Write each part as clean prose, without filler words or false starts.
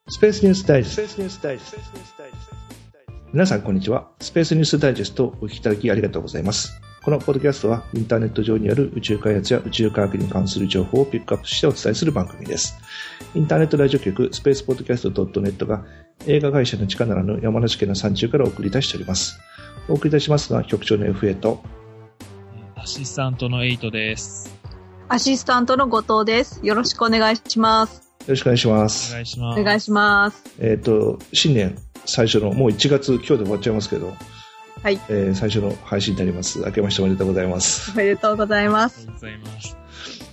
スペースニュースダイジェスト。皆さんこんにちは。スペースニュースダイジェストをお聞きいただきありがとうございます。このポッドキャストはインターネット上にある宇宙開発や宇宙科学に関する情報をピックアップしてお伝えする番組です。インターネットラジオ局スペースポッドキャスト .net が映画会社の力ならぬ山梨県の山中からお送り出しております。お送りいたしますのは局長の FA とアシスタントの8です。 アシスタントの後藤です。よろしくお願いします。 よろしくお願いします。 お願いします。 お願いします。 新年最初のもう1月今日で終わっちゃいますけど、 はい。 最初の配信になります。明けましておめでとうございます。 おめでとうございます。 ありがとうございます。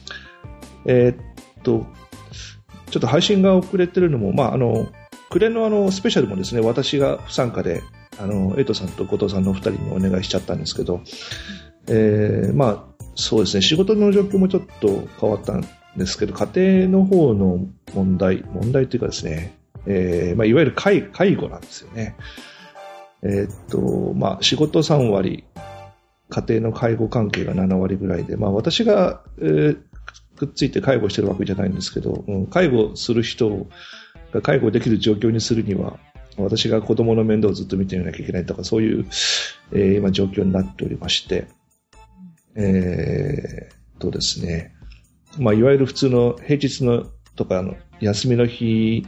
ちょっと配信が遅れてるのも、暮れのスペシャルもですね、私が不参加で、エイトさんと後藤さんのお二人にお願いしちゃったんですけど、そうですね、仕事の状況もちょっと変わったんですけど、家庭の方の問題というかですね、いわゆる介護なんですよね。仕事3割、家庭の介護関係が7割ぐらいで、私が、くっついて介護してるわけじゃないんですけど、介護する人が介護できる状況にするには、私が子供の面倒をずっと見てみなきゃいけないとか、そういう、今状況になっておりまして、ですね、いわゆる普通の平日のとか休みの日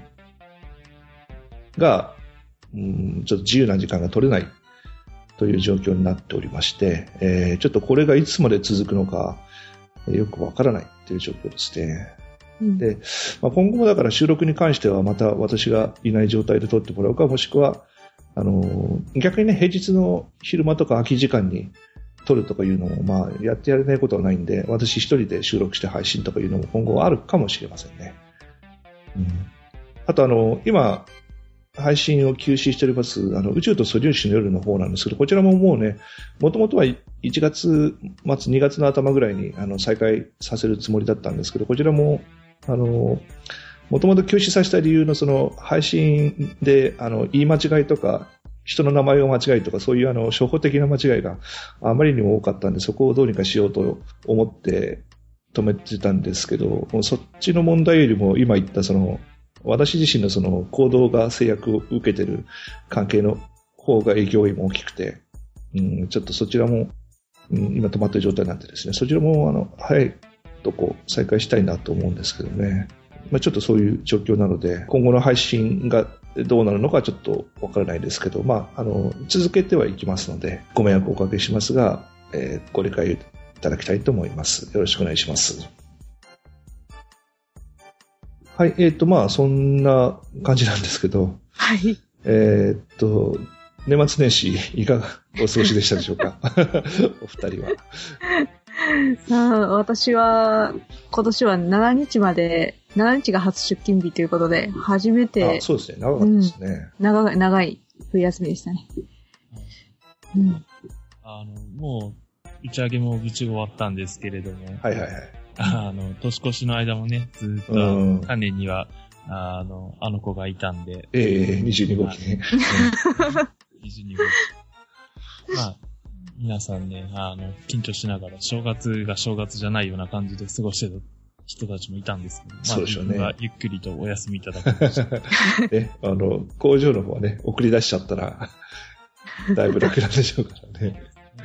が、ちょっと自由な時間が取れないという状況になっておりまして、ちょっとこれがいつまで続くのかよくわからないという状況ですね。で、今後もだから収録に関してはまた私がいない状態で撮ってもらうか、もしくは逆にね、平日の昼間とか空き時間に撮るとかいうのもやってやれないことはないんで、私一人で収録して配信とかいうのも今後あるかもしれませんね。あと今配信を休止しております宇宙と素粒子の夜の方なんですけど、こちらももうね、もともとは1月末2月の頭ぐらいに再開させるつもりだったんですけど、こちらももともと休止させた理由のその配信で言い間違いとか人の名前を間違いとか、そういう初歩的な間違いがあまりにも多かったんで、そこをどうにかしようと思って止めてたんですけど、そっちの問題よりも今言った私自身の行動が制約を受けている関係の方が影響が今大きくて、ちょっとそちらも、今止まっている状態なんでですね、そちらも早いとこ再開したいなと思うんですけどね。ちょっとそういう状況なので、今後の配信がどうなるのかちょっとわからないですけど、続けてはいきますので、ご迷惑をおかけしますが、ご理解いただきたいと思います。よろしくお願いします。はい、そんな感じなんですけど、 はい。 年末年始いかがお過ごしでしたでしょうかお二人は。 私は今年は7日が初出勤日ということで、初めて。 そうですね、長かったですね。 長い冬休みでしたね。 もう打ち上げも無事終わったんですけれども、 はいはいはい。 年越しの間もね、ずっと種にはあの子がいたんで、 22号機ね。 22号機。皆さんね、緊張しながら正月が正月じゃないような感じで過ごしてた人たちもいたんですけど、 そうでしょうね。 自分がゆっくりとお休みいただきました。 工場の方はね、送り出しちゃったら、だいぶ楽なんでしょうからね。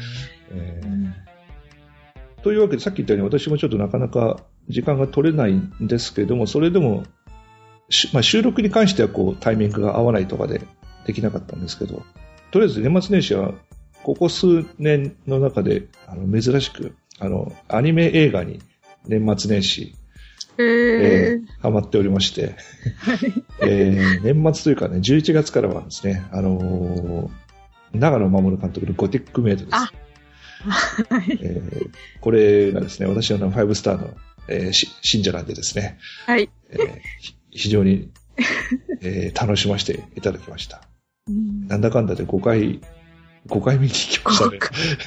というわけで、さっき言ったように私もちょっとなかなか時間が取れないんですけれども、それでも、収録に関してはタイミングが合わないとかでできなかったんですけど、とりあえず年末年始はここ数年の中で珍しくアニメ映画に年末年始、ハマっておりまして、年末というかね、11月からはですね、長野守監督のゴティックメイドです。これがですね、私は5スターの、信者なんでですね、 はい。 非常に、楽しませていただきました。なんだかんだで5回見に行きましたね。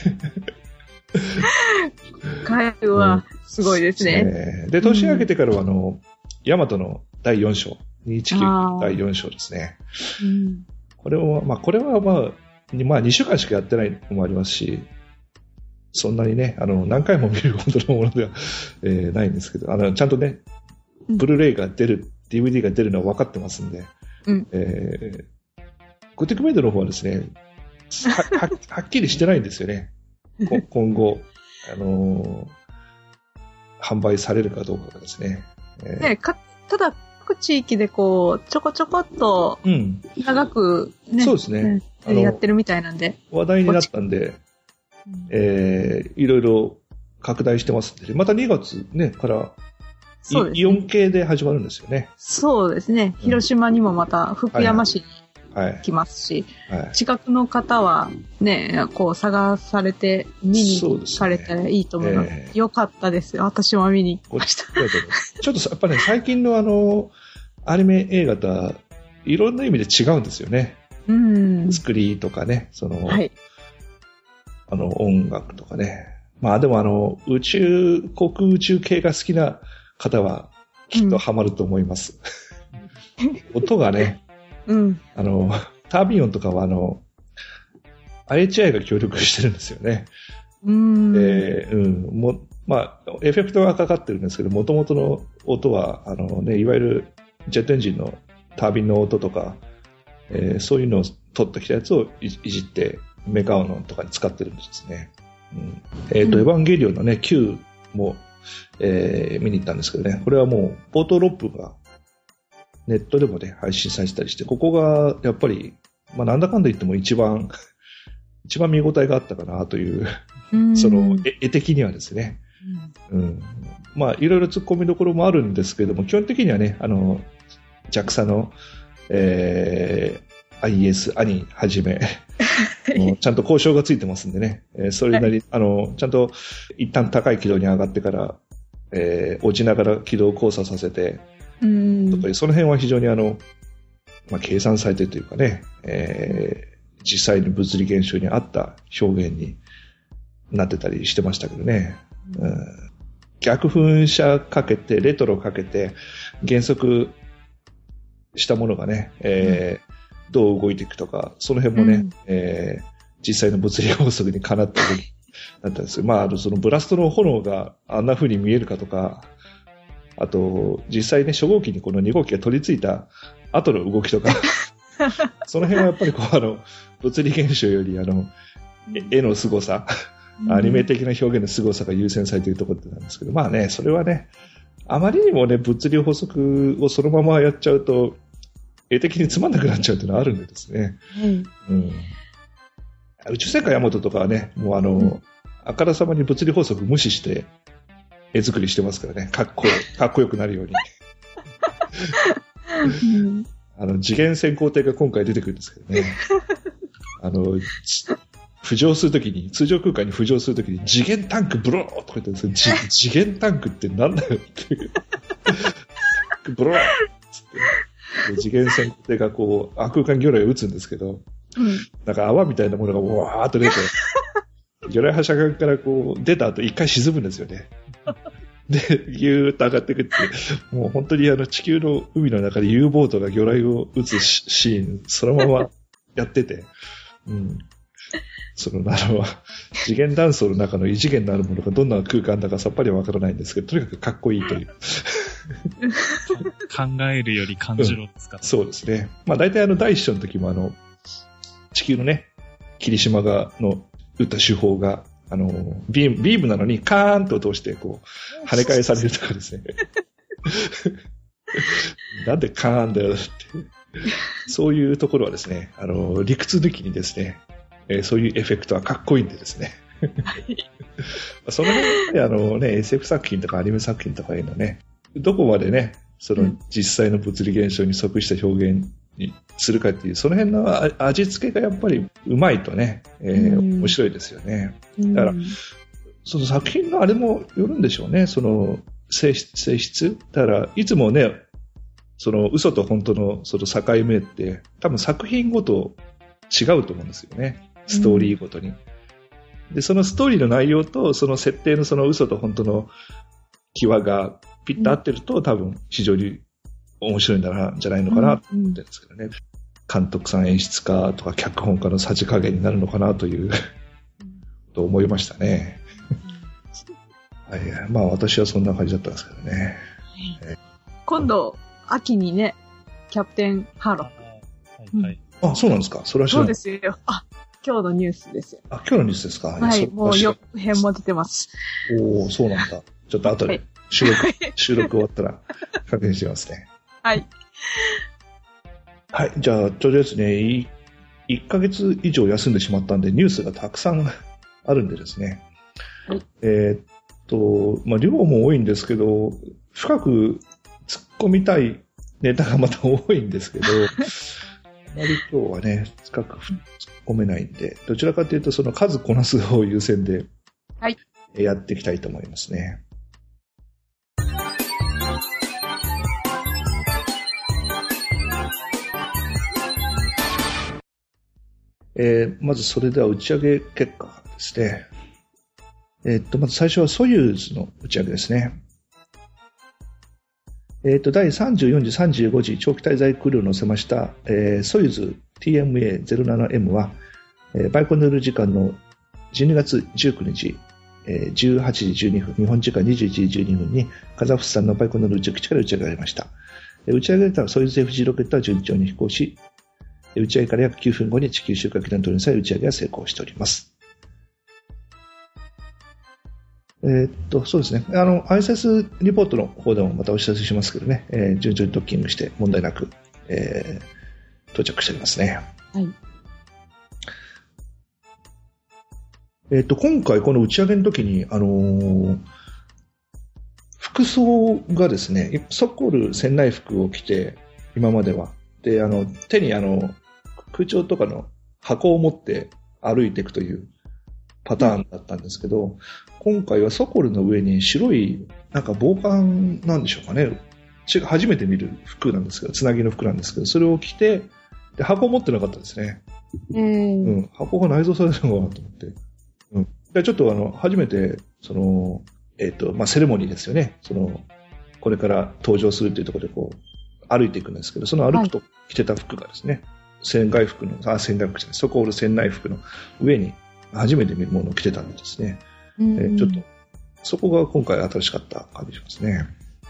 回はすごいですね。 で、年明けてからはヤマトの第4章、219第4章ですね。これは2週間しかやってないのもありますし、そんなにね、何回も見るほどのものでは、ないんですけど、ちゃんとね、ブルーレイが出 DVD が出るのは分かってますんで、 うん。 ゴティックメイドの方はですね、はっきりしてないんですよね。今後、販売されるかどうかがですね。 ただ、各地域でこう、ちょこちょこっと、長くね、 そうですね。 やってるみたいなんで。 話題になったんで、いろいろ拡大してますんで、また2月ね、から、イオン系で始まるんですよね。 そうですね。広島にもまた福山市に来ますし、近くの方はね、こう探されて見に行かれたらいいと思うので、よかったです。私も見に行きました。 ちょっとやっぱね、最近のアニメ映画とはいろんな意味で違うんですよね。作りとかね、音楽とかね。まあでも航空宇宙系が好きな方はきっとハマると思います。音がね、タービン音とかはIHI が協力してるんですよね。まあ、エフェクトがかかってるんですけど、元々の音は、いわゆるジェットエンジンのタービンの音とか、そういうのを取ってきたやつをいじって、メカオノンとかに使ってるんですね。エヴァンゲリオンのね、Q も、見に行ったんですけどね、これはもう、ポートロップがネットでもね、配信されてたりして、ここがやっぱり、まあなんだかんだ言っても一番見応えがあったかなという、絵的にはですね。まあいろいろ突っ込みどころもあるんですけども、基本的にはね、JAXA の、IS アニはじめ、ちゃんと交渉がついてますんでね、それなり、ちゃんと一旦高い軌道に上がってから、落ちながら軌道を交差させて、とかその辺は非常にまあ、計算されてというかね、実際に物理現象に合った表現になってたりしてましたけどね。逆噴射かけて、レトロかけて、減速したものがね、どう動いていくとか、その辺もね、実際の物理法則にかなってなったんですよ。まあ、そのブラストの炎があんな風に見えるかとか、あと、実際ね、初号機にこの2号機が取り付いた後の動きとか、その辺はやっぱりこう、物理現象より絵の凄さ、アニメ的な表現の凄さが優先されているところなんですけど、まあね、それはね、あまりにもね、物理法則をそのままやっちゃうと、絵的につまんなくなっちゃうっていうのはあるんでですね。宇宙戦艦ヤマトとかはね、もうあからさまに物理法則無視して、絵作りしてますからね。かっこよくなるように。次元先行艇が今回出てくるんですけどね。浮上するときに、通常空間に浮上するときに、次元タンクブローとか言ってるんですけど、次元タンクってなんだよっていう。ブローって。次元先行艇がこう、空間魚雷を撃つんですけど、なんか泡みたいなものがわーっと出て、魚雷発射管からこう出た後一回沈むんですよね。で、ギューッと上がってくって、もう本当に地球の海の中で U ボートが魚雷を撃つシーン、そのままやってて、次元断層の中の異次元のあるものがどんな空間だかさっぱりわからないんですけど、とにかくかっこいいという。 考えるより感じろですか、 そうですね。まあ大体第一章の時も地球のね、霧島の撃った手法が、ビームなのにカーンと通してこう跳ね返されるとかですね。なんでカーンだよって。そういうところはですね、理屈抜きにですね、そういうエフェクトはかっこいいんでですね。その辺ね、SF 作品とかアニメ作品とかいうのね、どこまでね、実際の物理現象に即した表現にするかっていう、その辺の味付けがやっぱりうまいとね、面白いですよね。だから、その作品のあれもよるんでしょうね、性質。だから、いつもね、嘘と本当の境目って、多分作品ごと違うと思うんですよね。ストーリーごとに。で、そのストーリーの内容と、その設定の嘘と本当の際がピッと合ってると、多分非常に面白いんじゃないのかなと思ってるんですけどね。監督さん、演出家とか脚本家のさじ加減になるのかなというと思いましたね。まあ私はそんな感じだったんですけどね。 今度、 秋にね、キャプテンハーロック。 はいはい。 そうなんですか。それは知らない。 そうですよ。今日のニュースですよ。 今日のニュースですか。 はい、もう予告編も出てます。 そうなんだ。ちょっと後で収録終わったら確認してますね。 はい。 はい。じゃあ、とりあえずね、1ヶ月以上休んでしまったんで、ニュースがたくさんあるんでですね。 はい。 量も多いんですけど、深く突っ込みたいネタがまた多いんですけど、あまり今日はね、深く突っ込めないんで、どちらかというとその数こなす方を優先で、 はい。 やっていきたいと思いますね。まずそれでは打ち上げ結果ですね。まず最初はソユーズの打ち上げですね。第34次35次長期滞在クルーを乗せました、ソユーズ TMA-07M は、バイコヌール時間の12月19日、18時12分、日本時間21時12分にカザフスタンのバイコヌール宇宙基地から打ち上げられました。打ち上げられたソユーズ FG ロケットは順調に飛行し、打ち上げから約9分後に地球周回軌道に取り際打ち上げが成功しております。そうですね。ISS リポートの方でもまたお知らせしますけどね、順調にドッキングして問題なく、到着しておりますね。 はい。 今回この打ち上げの時に、服装がですね、ソコル船内服を着て、今までは。で、手に空調とかの箱を持って歩いていくというパターンだったんですけど、今回はソコルの上に白い、なんか防寒なんでしょうかね。初めて見る服なんですけど、つなぎの服なんですけど、それを着て、で、箱を持ってなかったですね。箱が内蔵されてるのかなと思って。でちょっと初めて、セレモニーですよね。これから登場するというところでこう、歩いていくんですけど、その歩くと着てた服がですね、船外服じゃない、ソコール船内服の上に初めて見るものを着てたんでですね、ちょっと、そこが今回新しかった感じしますね。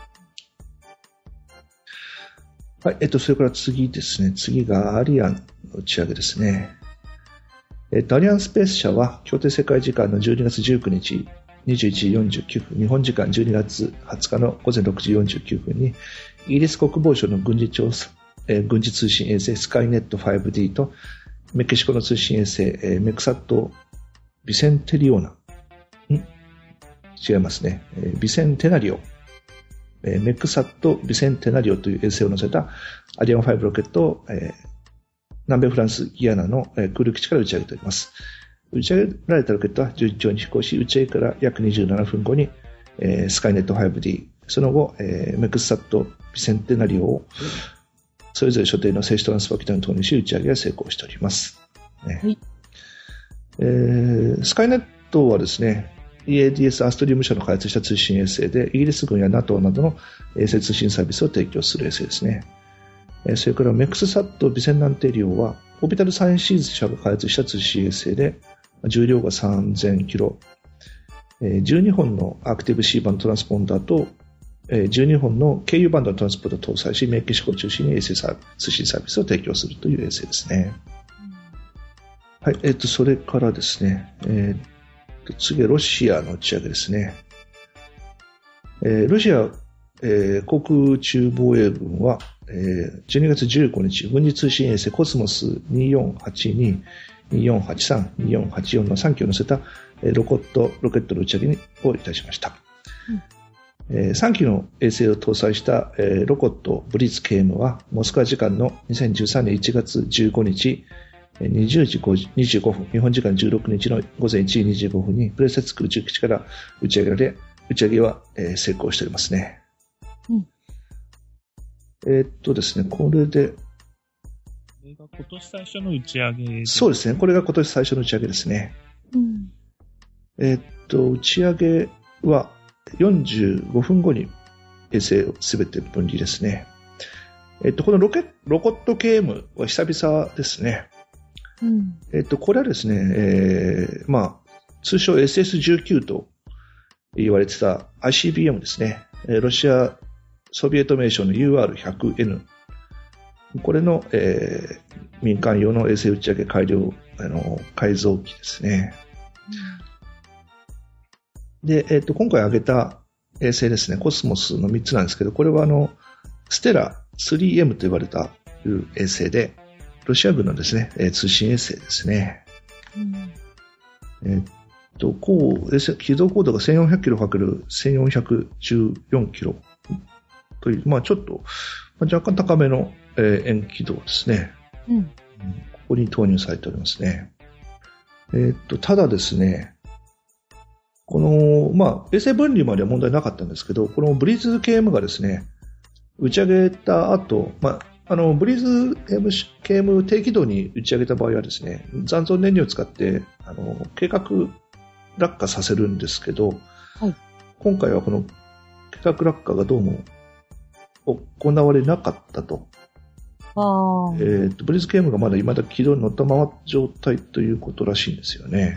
はい、それから次ですね、次がアリアンの打ち上げですね。アリアンスペース社は、協定世界時間の12月19日、21時49分、日本時間12月20日の午前6時49分に、イギリス国防省の軍事通信衛星スカイネット 5D と、メキシコの通信衛星、メクサット・ビセンテリオナ、違いますね、ビセンテナリオ、メクサット・ビセンテナリオという衛星を乗せたアリアン5ロケットを、南米フランスギアナの空陸基地から打ち上げております。打ち上げられたロケットは順調に飛行し、打ち上げから約27分後に、スカイネット 5D、その後、メクサット・ビセンテナリオをそれぞれ所定の静止トランスファー軌道に投入し、打ち上げが成功しております。ね。はい。スカイネットはですね、EADS アストリウム社の開発した通信衛星で、イギリス軍や NATO などの衛星通信サービスを提供する衛星ですね。それからメクスサット・ビセンナンテリオは、オービタルサイエンシーズ社が開発した通信衛星で、重量が3000キロ、12本のアクティブ C バンドトランスポンダーと、12本の KU バンドのトランスポンダーを搭載し、メキシコを中心に衛星通信サービスを提供するという衛星ですね。はい、それからですね、次はロシアの打ち上げですね。ロシア、航空宇宙防衛軍は、12月15日、軍事通信衛星コスモス2482、2483、2484の3機を乗せたロケットの打ち上げをいたしました。3機の衛星を搭載したロケットブリッツ KM はモスクワ時間の2013年1月15日20時25分、日本時間16日の午前1時25分にプレセツク宇宙基地から打ち上げられ、打ち上げは成功しておりますね。ですね、これで。これが今年最初の打ち上げ。 そうですね、これが今年最初の打ち上げですね。打ち上げは45分後に衛星をすべて分離ですね。このロケット KM は久々ですね。これはですね、通称 SS19 と言われてた ICBM ですね。ロシアソビエト名称の UR100N。これの、民間用の衛星打ち上げ改造機ですね。で、今回挙げた衛星ですね、コスモスの3つなんですけど、これはステラ 3M と呼ばれた衛星で、ロシア軍のですね、通信衛星ですね。軌道高度が1400キロ ×1414 キロという、まあちょっと、若干高めの、円軌道ですね。ここに投入されておりますね。ただですね、この、まあ衛星分離までは問題なかったんですけど、このブリーズ KM がですね、打ち上げた後、まあブリーズ KM 低軌道に打ち上げた場合はですね、残存燃料を使って、計画落下させるんですけど、はい、今回はこの計画落下がどうも行われなかったと。ブリーズ KM がまだ未だ軌道に乗ったまま状態ということらしいんですよね。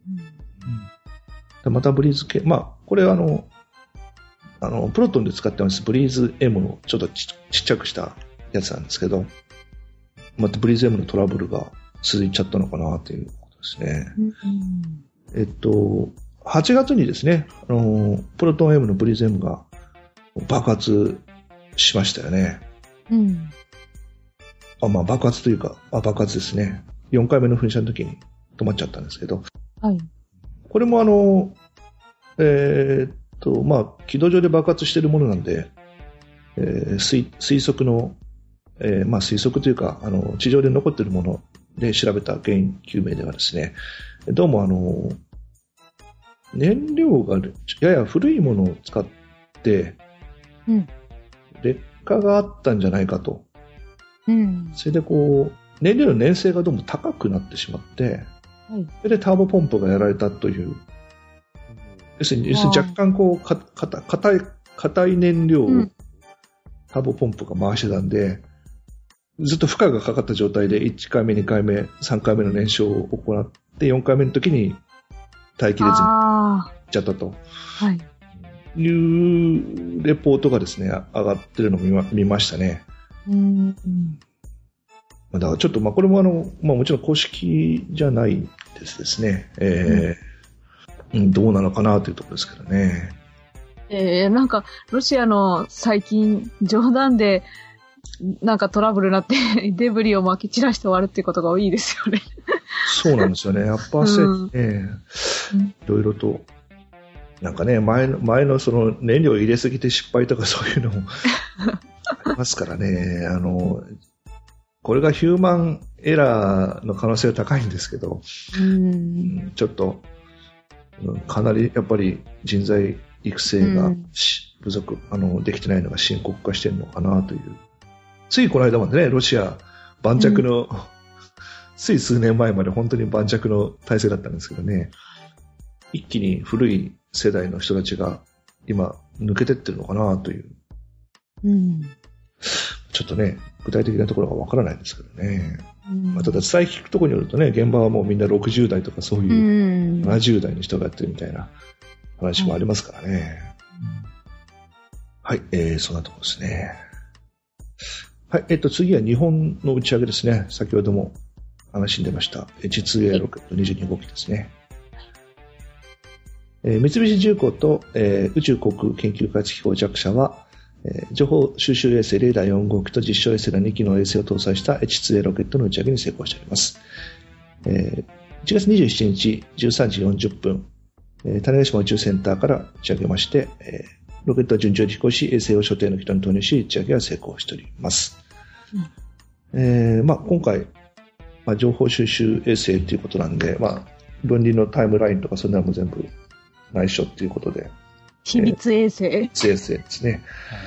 またブリーズ KM、まあ、これはプロトンで使ってますブリーズ M のちょっとちっちゃくしたやつなんですけど、またブリーズ M のトラブルが続いちゃったのかなということですね。8月にですね、プロトン M のブリーズ M が爆発しましたよね。まあ爆発というか、爆発ですね。4回目の噴射の時に止まっちゃったんですけど。はい。これもまあ、軌道上で爆発しているものなんで、推測の、まあ推測というか、地上で残っているもので調べた原因究明ではですね、どうも燃料がやや古いものを使って、劣化があったんじゃないかと。それで燃料の粘性がどうも高くなってしまって、それでターボポンプがやられたという、要するに若干硬い燃料をターボポンプが回してたんで、ずっと負荷がかかった状態で1回目、2回目、3回目の燃焼を行って、4回目の時に耐えきれずにいっちゃったと。いうレポートがですね、上がってるのを見ましたね。だからちょっとこれももちろん公式じゃないですね。どうなのかなというところですけどね。 なんかロシアの最近冗談でなんかトラブルになってデブリを撒き散らして終わるっていうことが多いですよね。 そうなんですよね。やっぱいろいろと。なんかね、前のその燃料を入れすぎて失敗とかそういうのもありますからね。これがヒューマンエラーの可能性は高いんですけど、ちょっと、かなりやっぱり人材育成が不足、できてないのが深刻化してるのかなという。ついこの間までね、ロシア盤石の、つい数年前まで本当に盤石の体制だったんですけどね、一気に古い世代の人たちが今抜けてってるのかなという。ちょっとね、具体的なところがわからないんですけどね。ただ伝え聞くところによるとね、現場はもうみんな60代とかそういう70代の人がやってるみたいな話もありますからね。はい、そんなところですね。はい、次は日本の打ち上げですね。先ほども話に出ました H2A ロケット22号機ですね。三菱重工と、宇宙航空研究開発機構 JAXA 社は、情報収集衛星レーダー4号機と実証衛星の2機の衛星を搭載した H2A ロケットの打ち上げに成功しております。1月27日13時40分、種子島宇宙センターから打ち上げまして、ロケットは順調に飛行し、衛星を所定の軌道に投入し、打ち上げは成功しております。今回、情報収集衛星ということなんで、分離のタイムラインとかそんなのも全部内緒ということで。 秘密衛星。 秘密衛星ですね。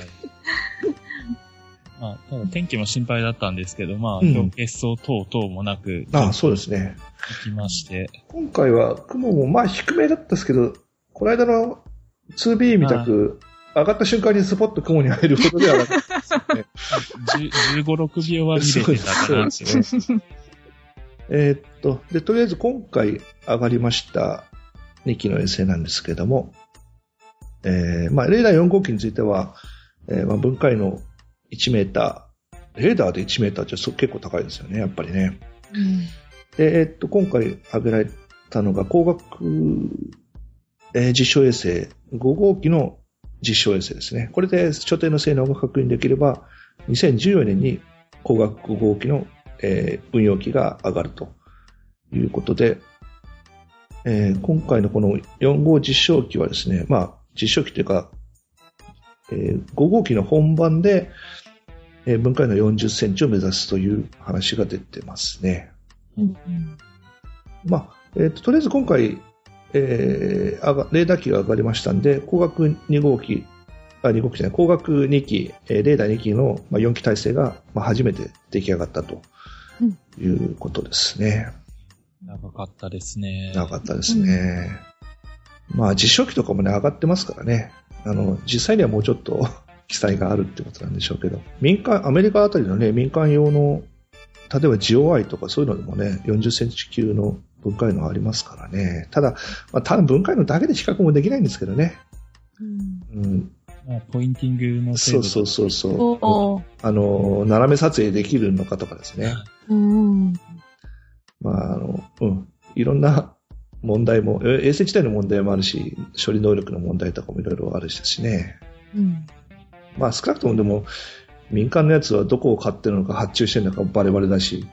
はい。ただ天気も心配だったんですけど、今日結霜等々もなく。 そうですね。 行きまして。今回は雲も低めだったですけど、この間の 2B みたく、上がった瞬間にスポッと雲に入るほどではなかったですね。 15、6秒は見れてたかなってね。で、とりあえず今回上がりました2機の衛星なんですけども、レーダー4号機については、 分解の1メーター、レーダーで1メーターって結構高いですよね、やっぱりね。で、今回挙げられたのが光学、実証衛星5号機の実証衛星ですね。これで所定の性能が確認できれば、2014年に光学5号機の、運用機が上がるということで、今回のこの4号実証機はですね、実証機というか、5号機の本番で、分解の40センチを目指すという話が出てますね。とりあえず今回、レーダー機が上がりましたんで、光学2号機、光学2機、レーダー2機の4機体制が初めて出来上がったということですね。 長かったですね。 長かったですね。実証機とかもね、上がってますからね。実際にはもうちょっと記載があるってことなんでしょうけど、アメリカあたりのね、民間用の、例えば GOI とかそういうのでもね、40センチ級の分解能ありますからね。ただ分解能だけで比較もできないんですけどね。 ポインティングの精度。 そう。斜め撮影できるのかとかですね。いろんな問題も、衛星自体の問題もあるし、処理能力の問題とかもいろいろあるしね。少なくともでも、民間のやつはどこを買ってるのか発注してるのかバレバレだし、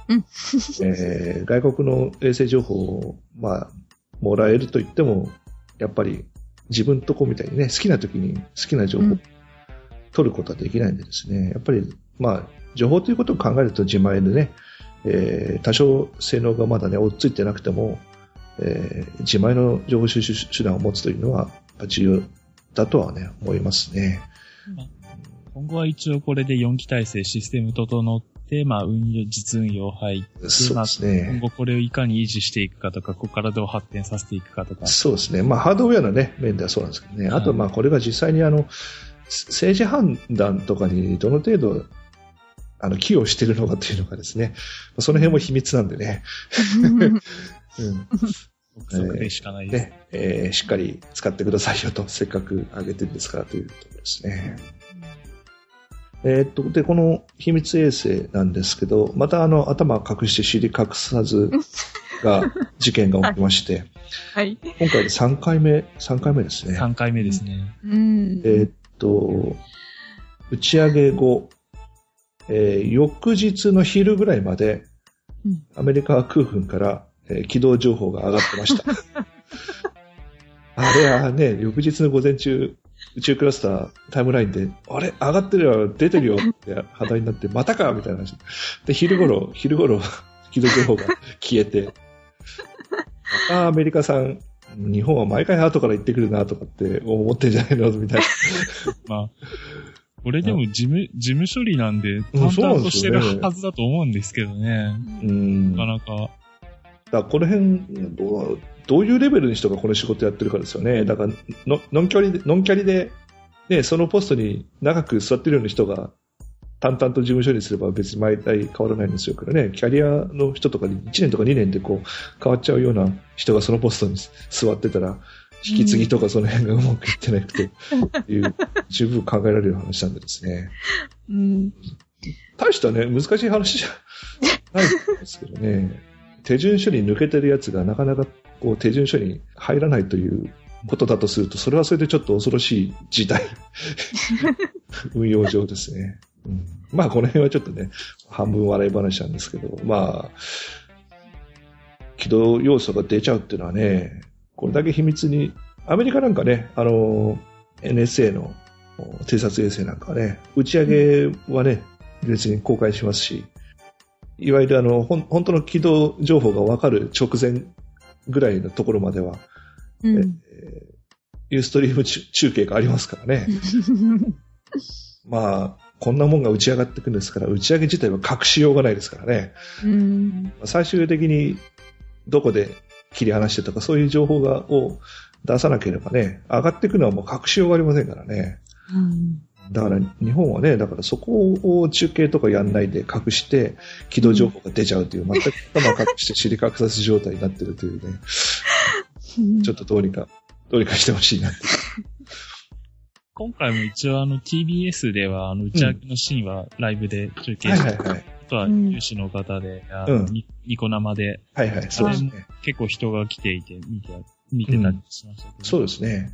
外国の衛星情報を、もらえると言っても、やっぱり自分とこみたいにね、好きな時に好きな情報を取ることはできないんでですね、やっぱり、情報ということを考えると自前でね、多少性能がまだね、追っついてなくても、自前の情報収集手段を持つというのは重要だとはね、思いますね。 今後は一応これで4機体制システム整って、実運用入って、 そうですね。 今後これをいかに維持していくかとか、ここからどう発展させていくかとか。 そうですね。ハードウェアのね、面ではそうなんですけどね。あとこれが実際に政治判断とかにどの程度、寄与しているのかというのがですね、その辺も秘密なんでね。 しかないですね。しっかり使ってくださいよと、せっかくあげてるんですからというところですね。で、この秘密衛星なんですけど、また頭隠して尻隠さずが、事件が起きまして、 はい。 今回で3回目ですね。 3回目ですね。 打ち上げ後、翌日の昼ぐらいまで、アメリカ空軍から、軌道情報が上がってました。あれはね、翌日の午前中、宇宙クラスタータイムラインで、あれ上がってるよ、出てるよって話題になって、またかみたいな話。で、昼頃、軌道情報が消えて、またアメリカさん、日本は毎回後から言ってくるなとかって思ってんじゃないのみたいな。 これでも事務処理なんで、淡々としてるはずだと思うんですけどね。なかなか。 この辺どういうレベルの人がこの仕事やってるかですよね。だからノンキャリで、ね、そのポストに長く座ってるような人が淡々と事務処理すれば別に毎回変わらないんですよからね。キャリアの人とかに1年とか2年で変わっちゃうような人がそのポストに座ってたら、引き継ぎとかその辺がうまくいってなくて、十分考えられる話なんでですね。大したね、難しい話じゃないんですけどね。手順書に抜けてるやつがなかなか手順書に入らないということだとすると、それはそれでちょっと恐ろしい事態。運用上ですね。この辺はちょっとね、半分笑い話なんですけど、軌道要素が出ちゃうっていうのはね、これだけ秘密に、アメリカなんかね、NSA の偵察衛星なんかはね、打ち上げはね、別に公開しますし、いわゆる本当の軌道情報が分かる直前ぐらいのところまでは、ユーストリーム中継がありますからね。こんなもんが打ち上がってくるんですから、打ち上げ自体は隠しようがないですからね。最終的にどこで切り離してとかそういう情報を出さなければね、上がってくるのはもう隠しようがありませんからね。だから日本はね、そこを中継とかやんないで隠して軌道情報が出ちゃうという、全く頭を隠して尻隠さず状態になってるというね、ちょっとどうにかしてほしいなって。 今回も一応TBS では打ち上げのシーンはライブで中継して、あとは有志の方で、ニコ生で、そうですね。結構人が来ていて見てたりしましたけど、 そうですね。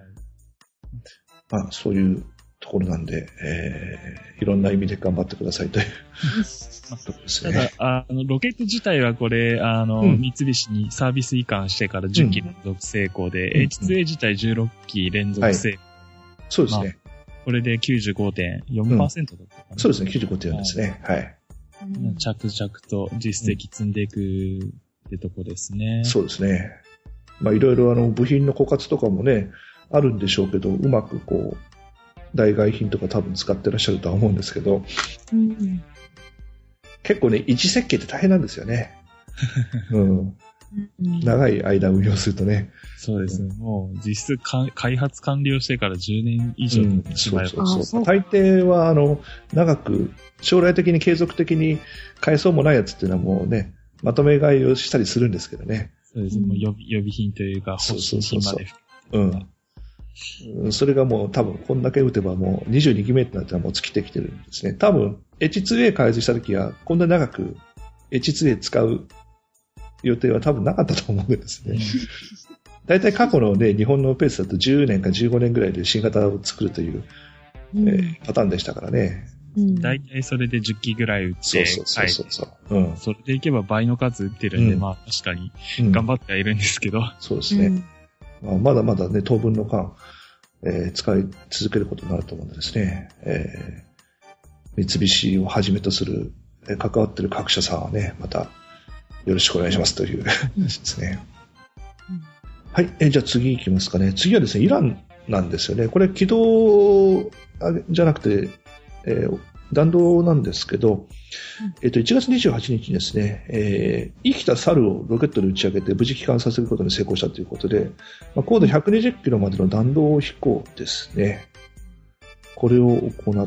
まあそういうところなんで、いろんな意味で頑張ってくださいというところですね。 ただ、ロケット自体はこれ、三菱にサービス移管してから10期連続成功で、H2A 自体16期連続成功。 そうですね。 これで 95.4% だったかな。 そうですね、95.4 ですね。はい。 着々と実績積んでいくってとこですね。 そうですね。まあいろいろ部品の枯渇とかもね、あるんでしょうけど、うまくこう、代替品とか多分使ってらっしゃるとは思うんですけど、結構ね、一設計って大変なんですよね。長い間運用するとね。 そうですね。もう実質開発完了してから10年以上経ってしまえば。 大抵は長く将来的に継続的に買えそうもないやつっていうのはもうね、まとめ買いをしたりするんですけどね。 そうですね。もう予備品というか、欲しい品まで。 それがもう多分こんだけ打てばもう22期目ってなったらもう尽きてきてるんですね。多分 H2A 開発した時はこんな長く H2A 使う予定は多分なかったと思うんですね。だいたい過去のね、日本のペースだと10年か15年ぐらいで新型を作るという、パターンでしたからね。 だいたいそれで10機ぐらい打って、それでいけば倍の数打ってるんで、まあ確かに頑張ってはいるんですけど。 そうですね。まだまだね、当分の間、使い続けることになると思うんですね。三菱をはじめとする、関わってる各社さんはね、またよろしくお願いしますというですね。はい、じゃあ次行きますかね。次はですね、イランなんですよね。これ軌道じゃなくて、弾道なんですけど、1月28日にですね、生きた猿をロケットで打ち上げて無事帰還させることに成功したということで、高度120キロまでの弾道飛行ですね。これを行って、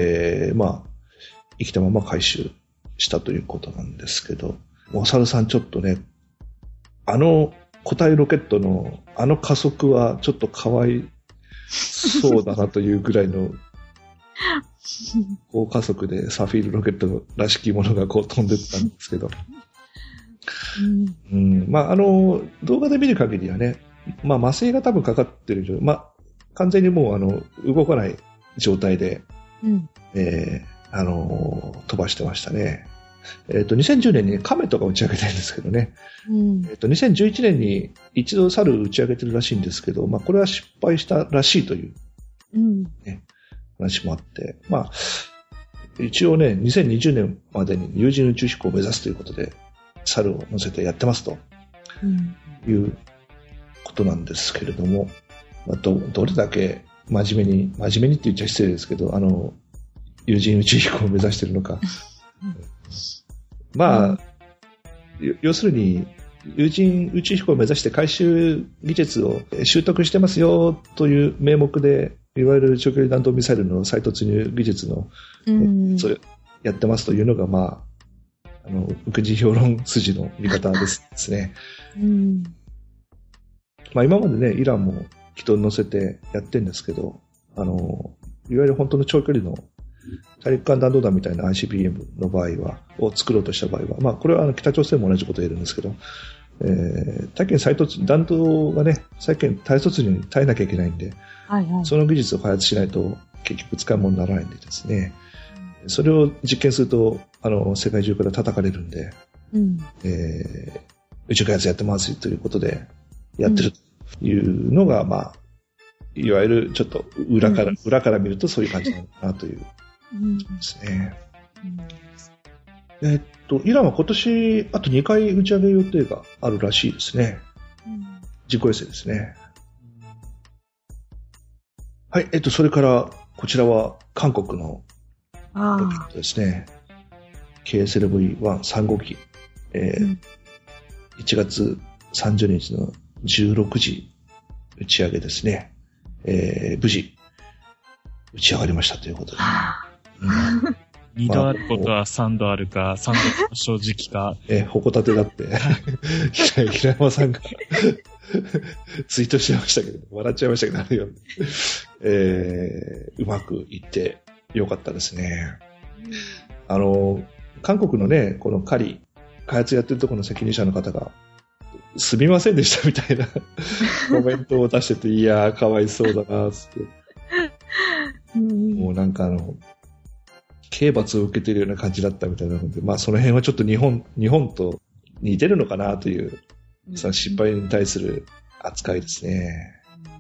生きたまま回収したということなんですけど、お猿さんちょっとね、固体ロケットの加速はちょっとかわいそうだなというぐらいの高加速でサフィールロケットらしきものがこう飛んでったんですけど、動画で見る限りはね、麻酔が多分かかってる状態、完全にもう動かない状態で、飛ばしてましたね。2010年にカメとか打ち上げてるんですけどね。2011年に一度猿打ち上げてるらしいんですけど、これは失敗したらしいという、話もあって、一応ね、2020年までに有人宇宙飛行を目指すということで、猿を乗せてやってますと、いうことなんですけれども、どれだけ真面目にって言っちゃ失礼ですけど、有人宇宙飛行を目指しているのか。要するに、有人宇宙飛行を目指して回収技術を習得してますよという名目で、いわゆる長距離弾道ミサイルの再突入技術の、それやってますというのが、軍事評論筋の見方ですね。今までね、イランも人に乗せてやってるんですけど、いわゆる本当の長距離の大陸間弾道弾みたいな ICBM の場合は、を作ろうとした場合は、これは北朝鮮も同じことを言えるんですけど、弾道がね、再突入に耐えなきゃいけないんで、その技術を開発しないと結局使い物にならないんでですね、それを実験すると、世界中から叩かれるんで、宇宙開発やってますということで、やってるというのが、いわゆるちょっと裏から見るとそういう感じなのかなというですね。イランは今年あと2回打ち上げ予定があるらしいですね。人工衛星ですね。はい、それからこちらは韓国のロケットですね。KSLV-1 3号機、1月30日の16時打ち上げですね。無事打ち上がりましたということで。 2度あることは3度あるか、3度正直か。 ほこたてだって。平山さんがツイートしてましたけど、笑っちゃいましたけど、あるようまくいってよかったですね。韓国のね、この開発やってるところの責任者の方が、すみませんでしたみたいなコメントを出してて、いやー、かわいそうだな、つって。もうなんか刑罰を受けてるような感じだったみたいなので、まあその辺はちょっと日本と似てるのかなという、その失敗に対する扱いですね。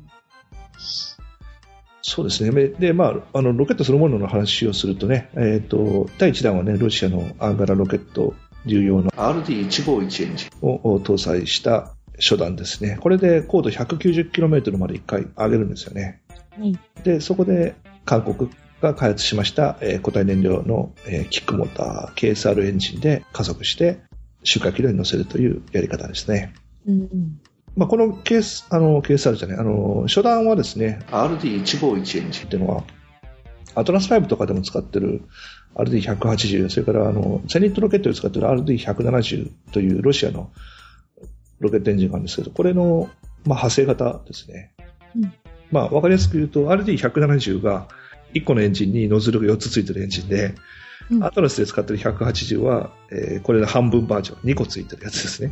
そうですね。で、まあ、ロケットそのものの話をするとね、第1弾はね、ロシアのアンガラロケット重要の RD151 エンジンを搭載した初弾ですね。これで高度 190km まで1回上げるんですよね。で、そこで韓国が開発しました、固体燃料の、キックモーター KSR エンジンで加速して周回軌道に乗せるというやり方ですね。まあ、このKSR じゃない、初弾はですね、RD151 エンジンっていうのは、アトラス5とかでも使ってる RD180、それからゼニットロケットで使ってる RD170 というロシアのロケットエンジンがあるんですけど、これの、まあ、派生型ですね。まあ、わかりやすく言うと、RD170 が1個のエンジンにノズルが4つついてるエンジンで、アトラスで使ってる180は、これの半分バージョン、2個ついてるやつですね。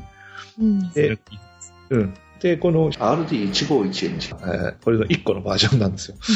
で、この RD151 エンジン、これの1個のバージョンなんですよ。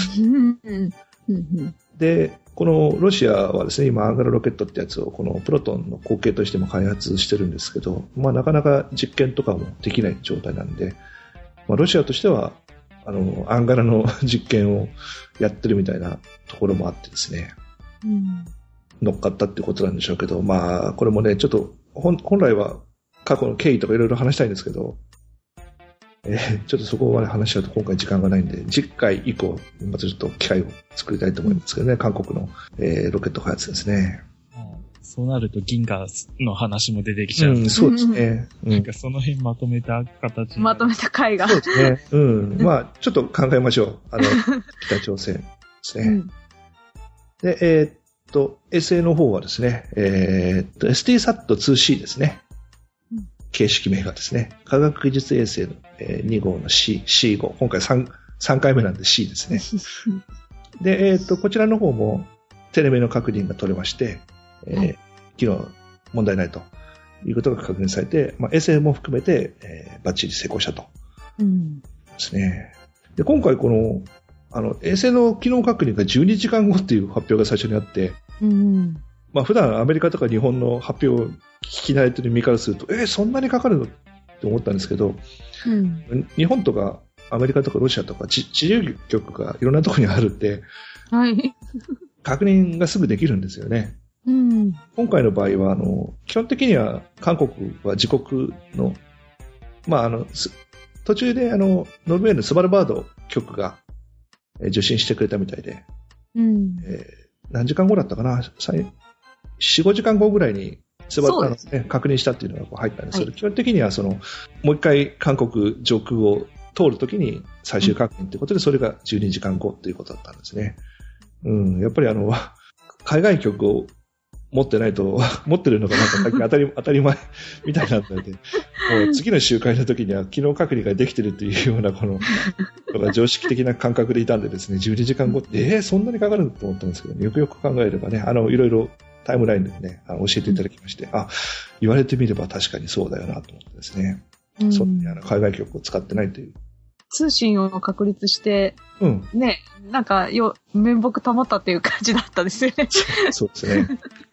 で、このロシアはですね、今アンガラロケットってやつをこのプロトンの後継としても開発してるんですけど、まあなかなか実験とかもできない状態なんで、まあロシアとしてはアンガラの実験をやってるみたいなところもあってですね、乗っかったってことなんでしょうけど、まあこれもね、ちょっと本来は過去の経緯とかいろいろ話したいんですけど、ちょっとそこまで話しちゃうと今回時間がないんで、次回以降、またちょっと機会を作りたいと思いますけどね、韓国の、ロケット開発ですね。 そうなると銀河の話も出てきちゃう。 そうですね。 なんかその辺まとめた形。 まとめた回が。 そうですね。まあちょっと考えましょう。北朝鮮ですね。で、衛星の方はですね、STSAT-2C ですね。形式名がですね、科学技術衛星の、2号の C5、今回 3回目なんで C ですね。で、こちらの方もテレメの確認が取れまして、機能問題ないということが確認されて、まあ、衛星も含めて、バッチリ成功したと。ですね。で、今回この、衛星の機能確認が12時間後っていう発表が最初にあって、まあ普段アメリカとか日本の発表を聞き慣れてる身からすると、そんなにかかるのって思ったんですけど、日本とかアメリカとかロシアとか地理局がいろんなところにあるんで、確認がすぐできるんですよね。今回の場合は基本的には韓国は自国の、まあ途中でノルウェーのスバルバード局が受信してくれたみたいで、何時間後だったかな、4、5時間後ぐらいにスバルバード、確認したっていうのが入ったんですけど、基本的にはもう一回韓国上空を通るときに最終確認ということで、それが12時間後ということだったんですね。やっぱり海外局を持ってないと、持ってるのがなんか最近当たり前みたいになったので、もう次の集会の時には機能確認ができてるというような常識的な感覚でいたんでですね、12時間後って、そんなにかかると思ったんですけど、よくよく考えればね、いろいろタイムラインでね、教えていただきまして、言われてみれば確かにそうだよなと思ってですね、そんなに海外局を使ってないという。 通信を確立して、ね、なんか面目保ったっていう感じだったですよね。 そうですね。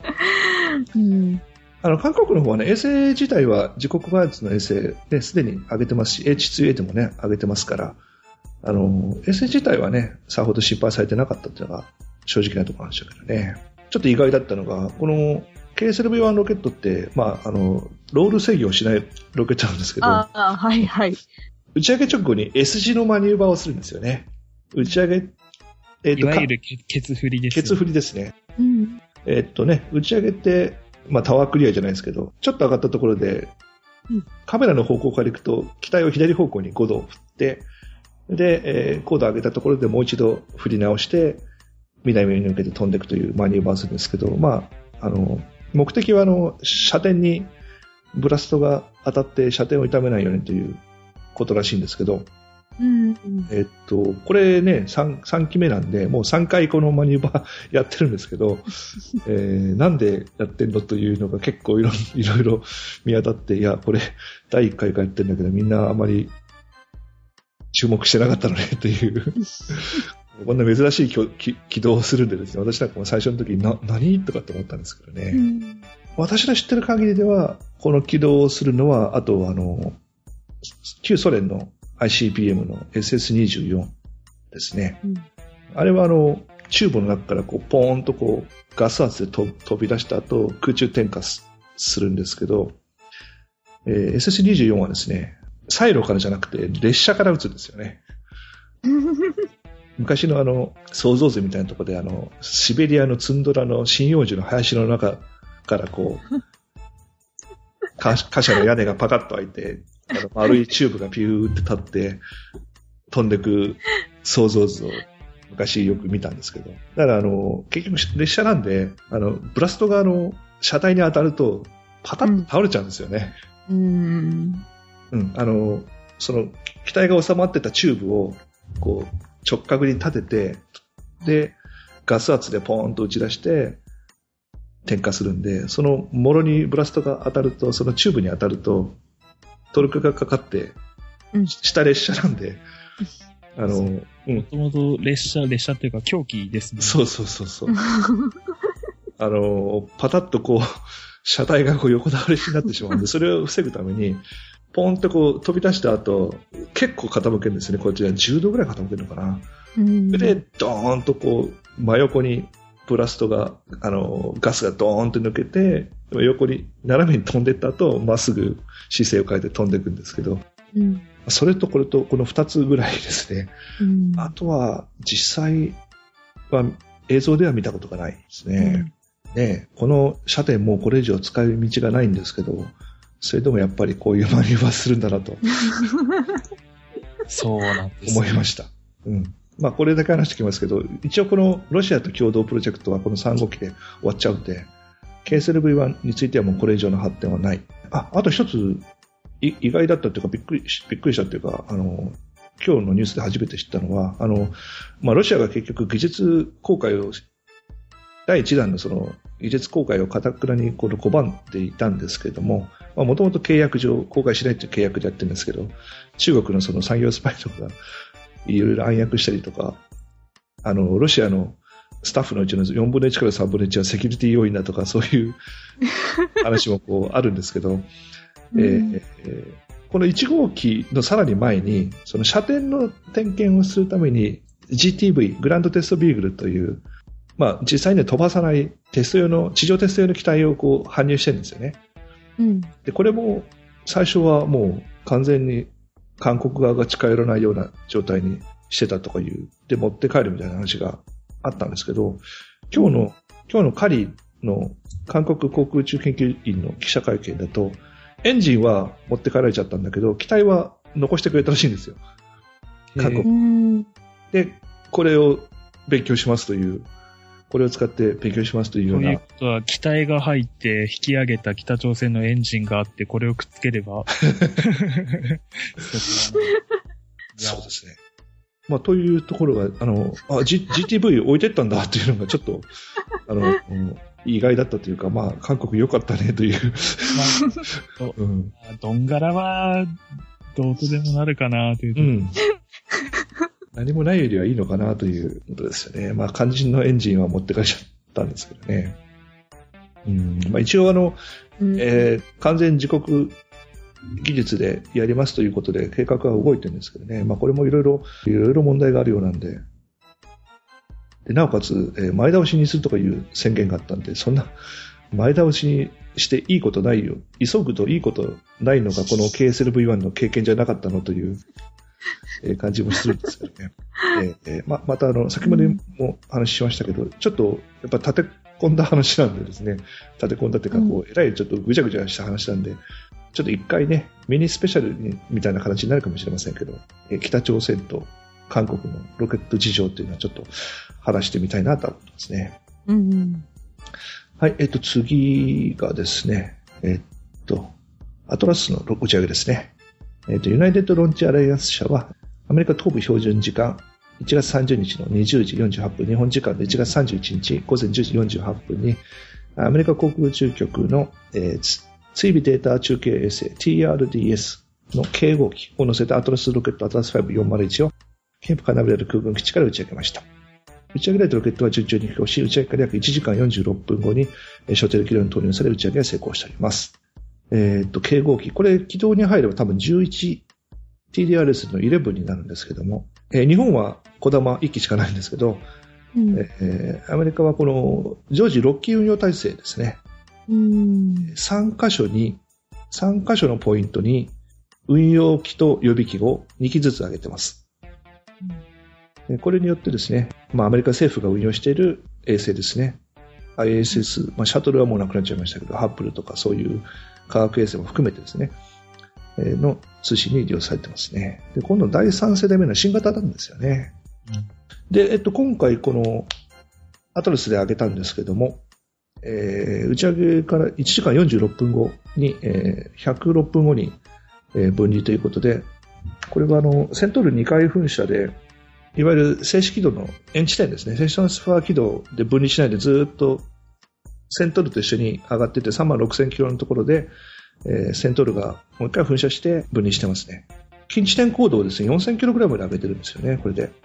韓国の方はね、衛星自体は自国開発の衛星ですでに上げてますし、H2A でもね、上げてますから、衛星自体はね、さほど心配されてなかったっていうのが正直なところなんでしょうけどね。ちょっと意外だったのが、この KSLV-1 ロケットって、まあ、ロール制御をしないロケットなんですけど、打ち上げ直後に S 字のマニューバーをするんですよね。打ち上げ、 いわゆるケツ振りですね。 ケツ振りですね。打ち上げて、まあタワークリアじゃないですけど、ちょっと上がったところで、カメラの方向から行くと、機体を左方向に5度振って、で、高度上げたところでもう一度振り直して、南に向けて飛んでいくというマニューバーをするんですけど、まあ、目的は射点にブラストが当たって射点を傷めないようにということらしいんですけど、 うんこれね、3期目なんで、もう3回このマニューバーやってるんですけど、なんでやってんのというのが結構いろいろ見当たって、いや、これ第1回からやってるんだけど、みんなあまり注目してなかったのねという、こんな珍しい起動をするんでですね、私なんかも最初の時に何とかって思ったんですけどね。私の知ってる限りでは、この起動をするのは、あと旧ソ連のICBM の SS24 ですね。あれはチューブの中からポーンとガス圧で飛び出した後、空中点火するんですけど、SS24 はですね、サイロからじゃなくて列車から撃つんですよね。昔の想像図みたいなところでシベリアのツンドラの針葉樹の林の中から貨車の屋根がパカッと開いて、丸いチューブがピューって立って飛んでく想像図を昔よく見たんですけど。だから結局列車なんで、ブラストが車体に当たるとパタッと倒れちゃうんですよね。その機体が収まってたチューブを直角に立てて、で、ガス圧でポーンと打ち出して点火するんで、そのもろにブラストが当たると、そのチューブに当たるとトルクがかかって、下列車なんで、 もともと列車っていうか凶器ですね。 そう。パタッと車体が横倒れしになってしまうんで、それを防ぐために、ポンって飛び出した後、結構傾けるんですね。こっちは10度ぐらい傾けるのかな。で、ドーンと真横にブラストが、ガスがドーンと抜けて、横に斜めに飛んでいった後、まっすぐ姿勢を変えて飛んでいくんですけど、それとこれとこの2つぐらいですね。あとは実際は映像では見たことがないですね。この車点もうこれ以上使う道がないんですけど、それでもやっぱりこういうマニューバーするんだなとそうなんです、 思いました。まあこれだけ話してきますけど、一応このロシアと共同プロジェクトはこの3号機で終わっちゃうんで、KSLV-1 についてはもうこれ以上の発展はない。あと一つ意外だったというかびっくりしたというか、今日のニュースで初めて知ったのは、ロシアが結局技術公開を第1弾のその技術公開を堅くなに拒んでいたんですけれども、もともと契約上公開しないという契約でやってるんですけど、中国のその産業スパイとかがいろいろ暗躍したりとか、ロシアのスタッフのうちの4分の1から3分の1はセキュリティ要員だとかそういう話もあるんですけど、この1号機のさらに前にその車点の点検をするために GTV グランドテストビーグルという実際には飛ばさないテスト用の地上テスト用の機体を搬入してるんですよね。でこれも最初はもう完全に韓国側が近寄らないような状態にしてたとかで持って帰るみたいな話があったんですけど、今日のカリの韓国航空宇宙研究院の記者会見だと、エンジンは持って帰られちゃったんだけど、機体は残してくれたらしいんですよ。韓国でこれを勉強しますという。これを使って勉強しますというような。ということは、機体が入って引き上げた北朝鮮のエンジンがあって、これをくっつければ。 そうですね。というところが、GTV 置いてったんだっていうのがちょっと、意外だったというか、韓国良かったねという。 どんがらは、どうとでもなるかなという。 何もないよりはいいのかなということですよね。肝心のエンジンは持ってかれちゃったんですけどね。一応完全自国技術でやりますということで計画は動いてるんですけどね。これもいろいろ問題があるようなんで。なおかつ、前倒しにするとかいう宣言があったんで、そんな前倒しにしていいことないよ。急ぐといいことないのがこの KSLV-1 の経験じゃなかったのという。感じもするんですけどね。また先ほども話しましたけど、ちょっとやっぱ立て込んだ話なんでですね、立て込んだっていうか、えらいちょっとぐちゃぐちゃした話なんで、ちょっと一回ね、ミニスペシャルみたいな形になるかもしれませんけど、北朝鮮と韓国のロケット事情っていうのはちょっと話してみたいなと思ってますね。はい、次がですね、アトラスの打ち上げですね。 ユナイテッドロンチアライアンス社は、アメリカ東部標準時間、1月30日の20時48分、日本時間で1月31日午前10時48分に、アメリカ航空宇宙局の、追尾データ中継衛星 TRDS のK号機を乗せたアトラスロケットアトラス5401をケープカナベラル空軍基地から打ち上げました。打ち上げられたロケットは順調に飛行し、打ち上げから約1時間46分後に所定軌道に投入され打ち上げが成功しております。K号機、これ軌道に入れば多分11 TDRS の11になるんですけども、日本は小玉1機しかないんですけど、アメリカはこの常時6機運用体制ですね。3カ所のポイントに運用機と予備機を2機ずつ上げてます。これによってですね、アメリカ政府が運用している衛星ですね。ISS、シャトルはもうなくなっちゃいましたけど、ハッブルとかそういう科学衛星も含めてですね、の通信に利用されてますね。で、今度第3世代目の新型なんですよね。で、今回このアトラスで上げたんですけども、打ち上げから1時間46分後に、106分後に、分離ということで、これはセントール2回噴射で、いわゆる静止軌道のエン地点ですね、セッションスファー軌道で分離しないでずっとセントールと一緒に上がってて36,000キロのところで、セントールがもう一回噴射して分離してますね。近地点高度をですね、4,000キロぐらいまで上げてるんですよね、これで。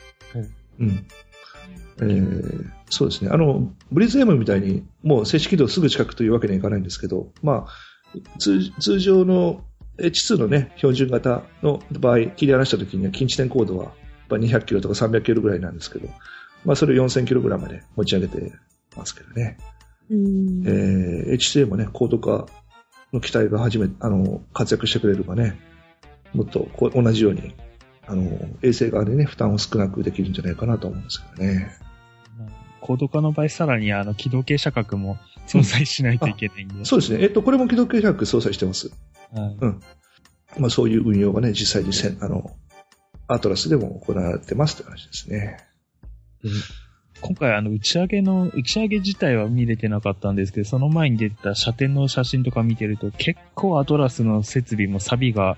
そうですね。ブリズ M みたいにもう静止軌道すぐ近くというわけにはいかないんですけど、通常の H2 のね、標準型の場合、切り離した時には近地点高度は200キロとか300キロぐらいなんですけど、それを4000キロぐらいまで持ち上げてますけどね。H2 もね、高度化の機体が活躍してくれればね、もっと同じように、衛星側でね、負担を少なくできるんじゃないかなと思うんですけどね。 高度化の場合、さらに軌道傾斜角も搭載しないといけないんで。 そうですね。これも軌道傾斜角搭載してます。そういう運用がね、実際にアトラスでも行われてますという話ですね。 今回打ち上げ自体は見れてなかったんですけど、その前に出てた射程の写真とか見てると、結構アトラスの設備も錆が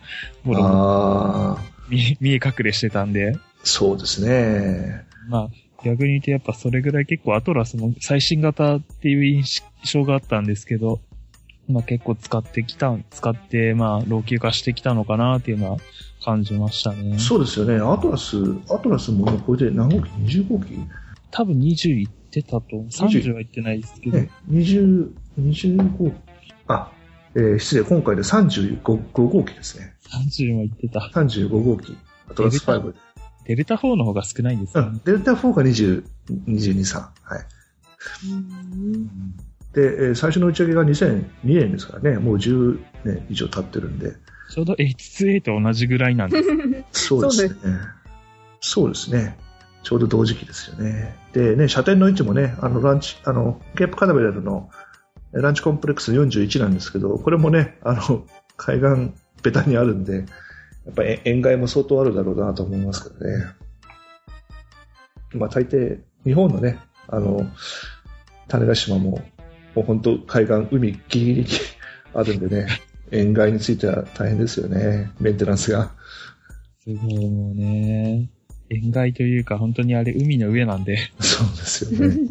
見え隠れしてたんで。 そうですね。 逆に言ってやっぱそれぐらい結構アトラスも最新型っていう印象があったんですけど、結構使って老朽化してきたのかなっていうのは感じましたね。 そうですよね。アトラスもこれで何号機 ?20 号機多分20いってたと。30はいってないですけど。 20号機。失礼、今回で35号機ですね。 30はいってた。 35号機。アトラス5で。 デルタ4の方が少ないんですよね。 デルタ4が22、3。はい。で、最初の打ち上げが2002年ですからね、もう10年以上経ってるんで。 ちょうど H2A と同じぐらいなんです。 そうですね。そうですね。ちょうど同時期ですよね。でね、射程の位置もね、ケープカナベラルのランチコンプレックス41なんですけど、これもね、海岸ベタにあるんで、やっぱり塩害も相当あるだろうなと思いますけどね。大抵、日本のね、種子島もう本当海岸、海ギリギリあるんでね、塩害については大変ですよね、メンテナンスが。 すごいもうね、塩害というか本当にあれ海の上なんで。 そうですよね。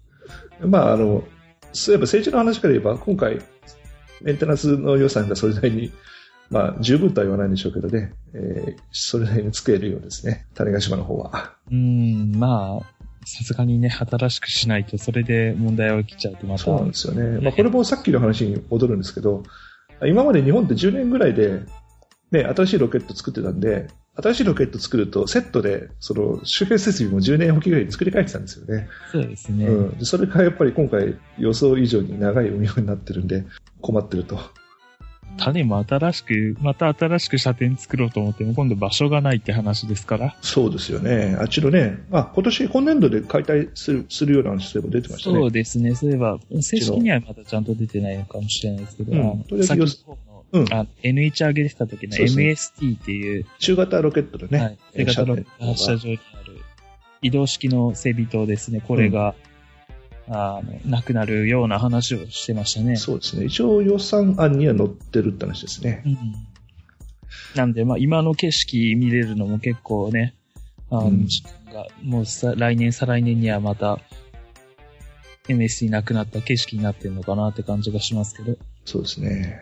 そういえば政治の話から言えば、今回、メンテナンスの予算がそれなりに、十分とは言わないんでしょうけどね、それなりに作れるようですね、種子島の方は。 さすがにね、新しくしないと、それで問題が起きちゃうとまた。 そうなんですよね。これもさっきの話に戻るんですけど、今まで日本って10年ぐらいで、ね、新しいロケット作ってたんで、新しいロケット作るとセットで、周辺設備も10年おきぐらいに作り変えてたんですよね。 そうですね。 でそれがやっぱり今回予想以上に長い運用になってるんで、困ってると。 種もまた新しく射程作ろうと思っても今度場所がないって話ですから。 そうですよね。あっちのね、今年度で解体するような話すれば出てましたね。 そうですね。そういえば、正式にはまだちゃんと出てないのかもしれないですけど、さっきのN1 上げてた時の MST っていう。 中型ロケットのね。 中型ロケット発射場にある移動式の整備棟ですね。これが、なくなるような話をしてましたね。 そうですね。一応予算案には載ってるって話ですね。 なんで、まあ今の景色見れるのも結構ね、もう来年、再来年にはまた NSC なくなった景色になってるのかなって感じがしますけど。 そうですね。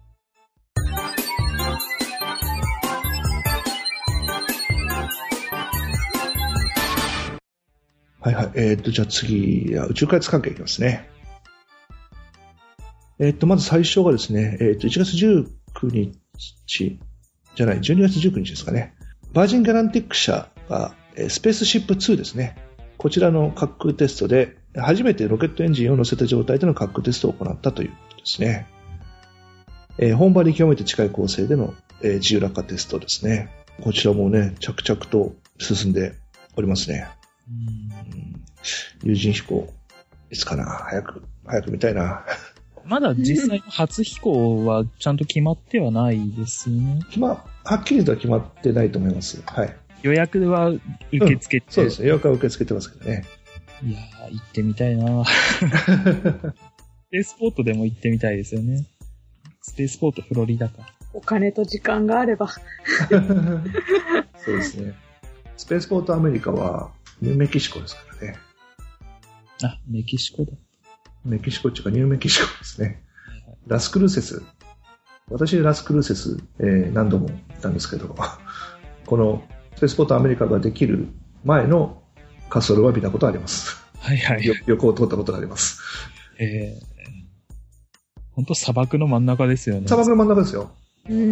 はいはい。じゃあ次、宇宙開発関係いきますね。まず最初がですね、1月19日じゃない、12月19日ですかね。バージン・ギャランティック社が、スペースシップ2ですね。こちらの滑空テストで、初めてロケットエンジンを乗せた状態での滑空テストを行ったということですね。本番に極めて近い構成での、自由落下テストですね。こちらもね、着々と進んでおりますね。有人飛行、いつかな、早く見たいな。 まだ実際の初飛行はちゃんと決まってはないですよね。 はっきりとは決まってないと思います。はい。 予約は受け付けて、 そうですね。予約は受け付けてますけどね。 いやー、行ってみたいなスペースポートでも行ってみたいですよね。スペースポートフロリダか。 お金と時間があれば。 そうですね。スペースポートアメリカはニューメキシコですからね。 あ、メキシコだ。 メキシコっていうかニューメキシコですね。ラスクルセス。私ラスクルセス、何度も行ったんですけど、このスペースポートアメリカができる前の滑走路は見たことあります。 はいはい。 横を通ったことがあります。 本当砂漠の真ん中ですよね。 砂漠の真ん中ですよ。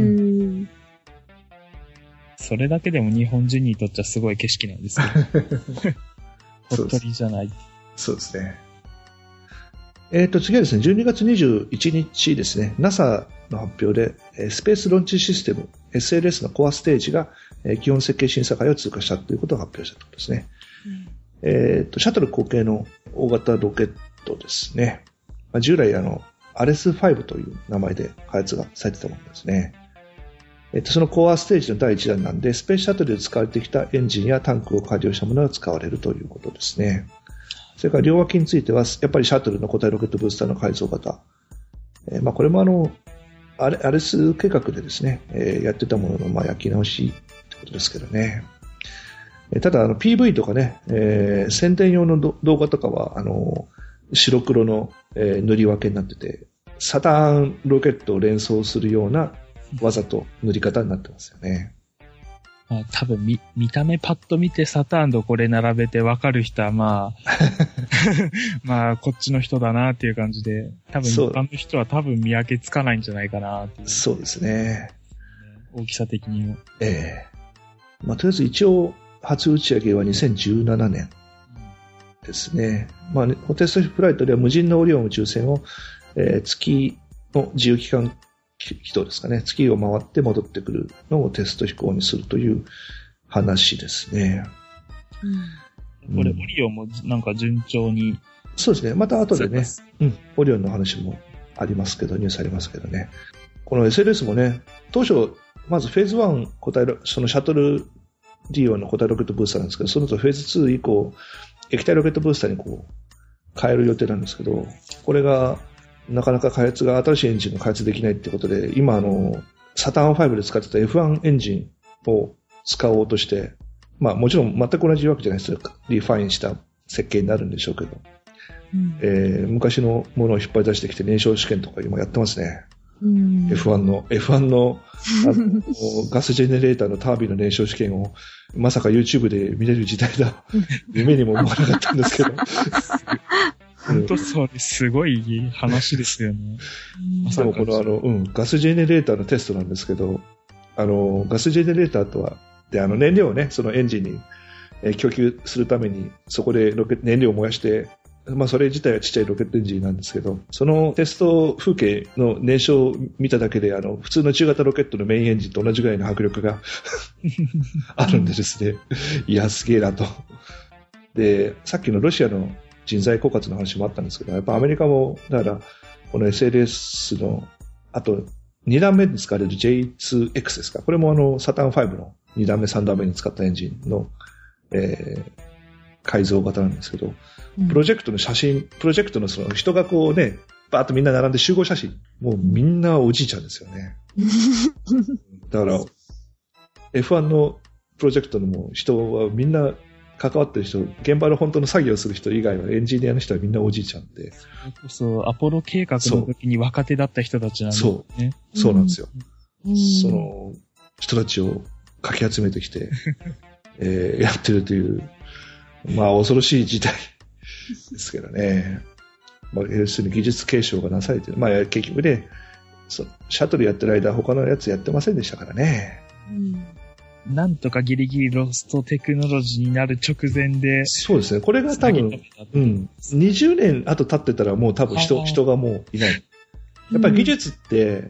それだけでも日本人にとってはすごい景色なんですけど。鳥取じゃない。 そうですね。次はですね、12月21日ですね、NASA の発表で、スペースロンチシステム、SLS のコアステージが、基本設計審査会を通過したということを発表したということですね。シャトル後継の大型ロケットですね。従来アレス5という名前で開発がされていたものですね。そのコアステージの第1弾なんで、スペースシャトルで使われてきたエンジンやタンクを改良したものが使われるということですね。それから両脇については、やっぱりシャトルの固体ロケットブースターの改造型。これもアレス計画でですね、やってたものの焼き直しってことですけどね。ただPV とかね、宣伝用の動画とかは白黒の、塗り分けになってて、サターンロケットを連想するような技と塗り方になってますよね。 多分見た目パッと見てサターンとこれ並べて分かる人はまあこっちの人だなっていう感じで、多分一般の人は多分見分けつかないんじゃないかなっていう。 そうですね。 大きさ的にも。 とりあえず一応初打ち上げは2017年ですね。テストフライトでは無人のオリオン宇宙船を、月の自由機関軌道ですかね。月を回って戻ってくるのをテスト飛行にするという話ですね。 これ、オリオンもなんか順調に。 そうですね。また後でね、オリオンの話もありますけど、ニュースありますけどね。この SLS もね、当初、まずフェーズ1そのシャトル利用の固体ロケットブースターなんですけど、その後フェーズ2以降、液体ロケットブースターに変える予定なんですけど、これがなかなか新しいエンジンが開発できないってことで、今サターン5で使ってた F1 エンジンを使おうとして、もちろん全く同じわけじゃないですよ。リファインした設計になるんでしょうけど、昔のものを引っ張り出してきて燃焼試験とか今やってますね。F1 のガスジェネレーターのタービンの燃焼試験をまさか YouTube で見れる時代だ。夢にも思わなかったんですけど。 本当それすごい話ですよね。 でもこのガスジェネレーターのテストなんですけど、ガスジェネレーターとは、燃料をね、そのエンジンに供給するために、そこで燃料を燃やして、それ自体はちっちゃいロケットエンジンなんですけど、そのテスト風景の燃焼を見ただけで、普通の中型ロケットのメインエンジンと同じぐらいの迫力があるんでですね、いや、すげえなと。で、さっきのロシアの人材枯渇の話もあったんですけど、やっぱアメリカも、だから、この SLS の、あと、2段目に使われる J2X ですか。これもサターン5の2段目、3段目に使ったエンジンの、改造型なんですけど、プロジェクトのその人がバーッとみんな並んで集合写真。もうみんなおじいちゃんですよね。だから、F1 のプロジェクトのも人はみんな関わってる人、現場の本当の作業する人以外はエンジニアの人はみんなおじいちゃんで。 そう、アポロ計画の時に若手だった人たちなんですね。 そうなんですよ。その人たちをかき集めてきて、やってるという、まあ恐ろしい事態ですけどね。まあ、要するに技術継承がなされてる。まあ結局ね、シャトルやってる間他のやつやってませんでしたからね。 なんとかギリギリロストテクノロジーになる直前で。 そうですね。これが多分、20年後経ってたらもう多分人がもういない。やっぱり技術って、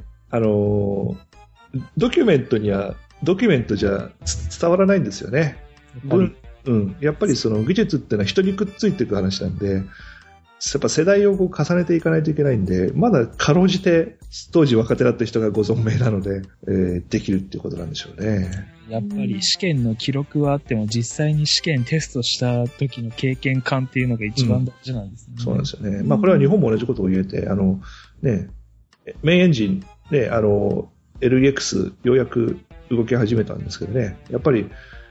ドキュメントじゃ伝わらないんですよね。やっぱりその技術ってのは人にくっついていく話なんで、やっぱ世代をこう重ねていかないといけないんで、まだかろうじて当時若手だった人がご存命なので、できるっていうことなんでしょうね。 やっぱり試験の記録はあっても実際に試験テストした時の経験感っていうのが一番大事なんですね。 そうなんですよね。まあこれは日本も同じことを言えて、メインエンジンで、LEX ようやく動き始めたんですけどね、やっぱり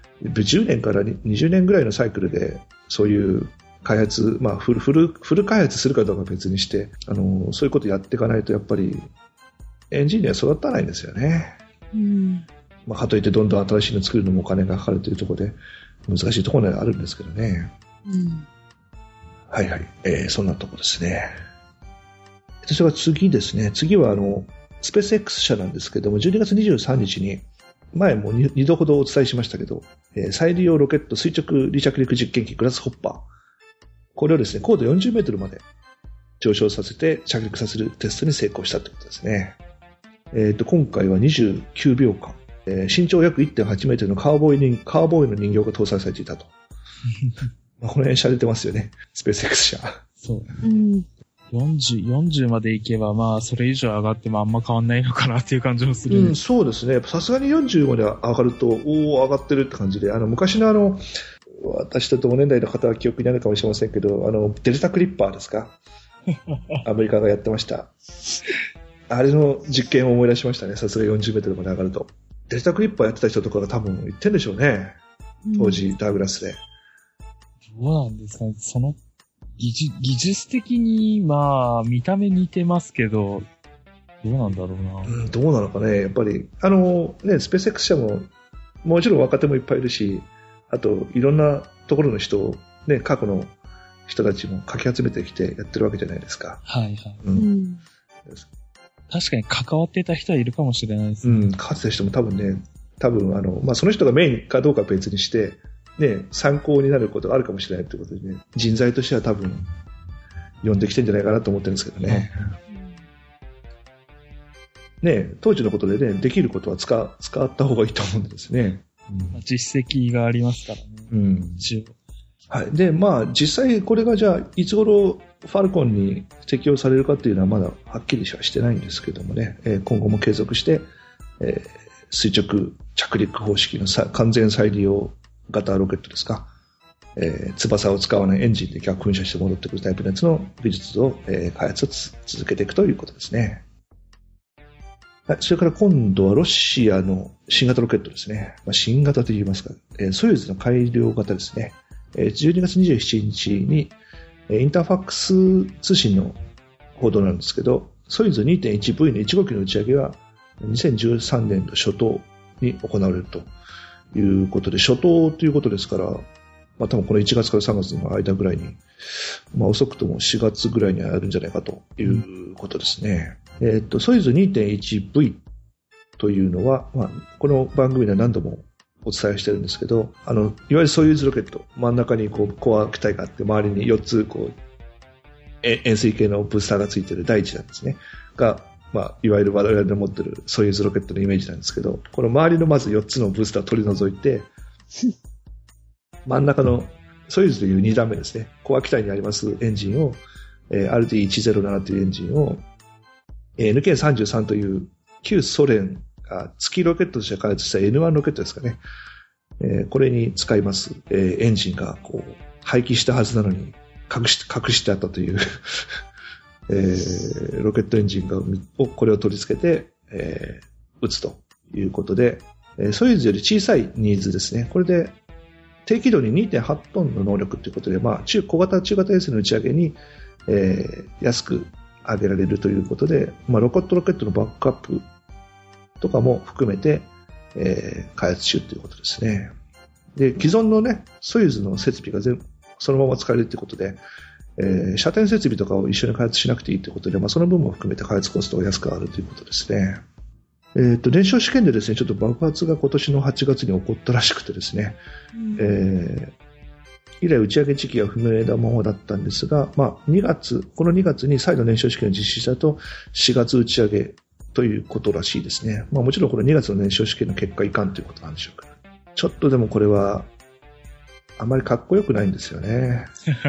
10年から20年ぐらいのサイクルでそういう開発、まあフル開発するかどうか別にして、そういうことやっていかないとやっぱりエンジンには育たないんですよね。まあ、かといってどんどん新しいの作るのもお金がかかるというところで難しいところにはあるんですけどね。はいはい、そんなところですね。それから次ですね。次はスペース X 社なんですけども、12月23日に前も2度ほどお伝えしましたけど、再利用ロケット垂直離着陸実験機グラスホッパー、これをですね、高度40メートルまで上昇させて着陸させるテストに成功したということですね。今回は29秒間、身長約 1.8 メートルのカーボーイの人形が搭載されていたと。まあこの辺洒落てますよね、スペース X 社。 そう。40まで行けば、まあ、それ以上上がってもあんま変わんないのかなっていう感じもする。 そうですね。さすがに40まで上がると、上がってるって感じで、昔の私と同年代の方は記憶になるかもしれませんけど、デルタクリッパーですかアメリカがやってました。あれの実験を思い出しましたね。さすが40メートルまで上がると。デルタクリッパーやってた人とかが多分言ってるんでしょうね。当時、ダーグラスで。 どうなんですかね。その技術的に、まあ、見た目似てますけど、どうなんだろうな。 どうなのかね。やっぱり、スペース X 社も、もちろん若手もいっぱいいるし、あと、いろんなところの人を、ね、過去の人たちもかき集めてきてやってるわけじゃないですか。 はいはい。確かに関わってた人はいるかもしれないですね。 関わってた人も多分ね、まあ、その人がメインかどうかは別にして、ね、参考になることがあるかもしれないということでね、人材としては多分、呼んできてるんじゃないかなと思ってるんですけどね。ね、当時のことでね、できることは使った方がいいと思うんですね。 実績がありますからね。 はい。で、まあ、実際これがじゃあ、いつ頃ファルコンに適用されるかっていうのはまだはっきりはしてないんですけどもね、今後も継続して、垂直着陸方式の完全再利用型ロケットですか、翼を使わないエンジンで逆噴射して戻ってくるタイプのやつの技術を、開発を続けていくということですね。はい、それから今度はロシアの新型ロケットですね。まあ、新型と言いますか、ソユーズの改良型ですね。12月27日に、インターファックス通信の報道なんですけど、ソユーズ 2.1V の1号機の打ち上げは2013年の初頭に行われるということで、初頭ということですから、まあ多分この1月から3月の間ぐらいに、まあ遅くとも4月ぐらいにはやるんじゃないかということですね。ソユーズ 2.1V というのは、まあこの番組では何度もお伝えしてるんですけど、いわゆるソユーズロケット、真ん中にこうコア機体があって、周りに4つこう円錐形のブースターがついている第一弾ですね。が、まあ、いわゆる我々の持っているソユーズロケットのイメージなんですけど、この周りのまず4つのブースターを取り除いて、真ん中のソユーズという2段目ですね。コア機体にありますエンジンを、RD107 というエンジンを、NK33 という旧ソ連が月ロケットとして開発した N1 ロケットですかね。これに使います、エンジンがこう廃棄したはずなのに隠してあったというロケットエンジンこれを取り付けて、撃つということで、ソユーズより小さいニーズですね。これで低軌道に 2.8 トンの能力ということで、小型、中型衛星の打ち上げに、安く上げられるということで、ロケットのバックアップとかも含めて、開発中ということですね。で、既存のね、ソユーズの設備がそのまま使えるということで、射程設備とかを一緒に開発しなくていいということで、その分も含めて開発コストが安く上がるということですね。燃焼試験でですね、ちょっと爆発が今年の8月に起こったらしくてですね、以来打ち上げ時期は不明なままだったんですが、この2月に再度燃焼試験を実施したと、4月打ち上げということらしいですね。もちろんこれ2月の燃焼試験の結果いかんということなんでしょうか。ちょっとでもこれは、あまりかっこよくないんですよね。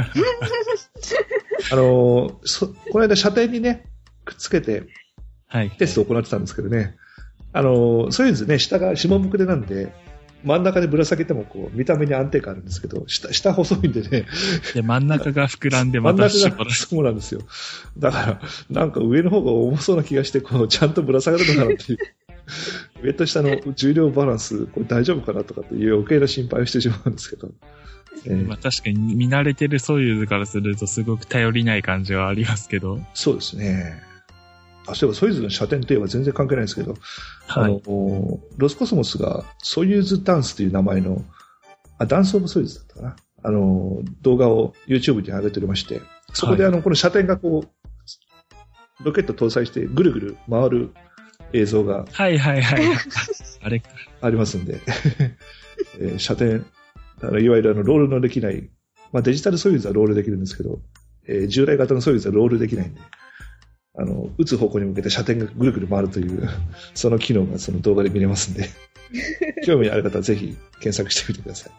この間射程にね、くっつけて、テストを行ってたんですけどね、ソユーズね、下が下向くでなんで、真ん中でぶら下げても見た目に安定感あるんですけど、下細いんでね。 で、真ん中が膨らんでまた絞られる。そうなんですよ。だから、なんか上の方が重そうな気がして、ちゃんとぶら下がるのかなっていう。上と下の重量バランス、これ大丈夫かなとかっていう余計な心配をしてしまうんですけど。 確かに見慣れてるソユーズからするとすごく頼りない感じはありますけど。 そうですね。そういえばソユーズの射程といえば全然関係ないんですけど、ロスコスモスがソユーズダンスという名前の、ダンスオブソユーズだったかな。動画を YouTube に上げておりまして、そこでこの射程がロケット搭載してぐるぐる回る映像が、 あれありますんで、射程、いわゆるロールのできない、デジタルソユーズはロールできるんですけど、従来型のソユーズはロールできないんで、撃つ方向に向けて射程がぐるぐる回るという、その機能がその動画で見れますんで、興味ある方はぜひ検索してみてください。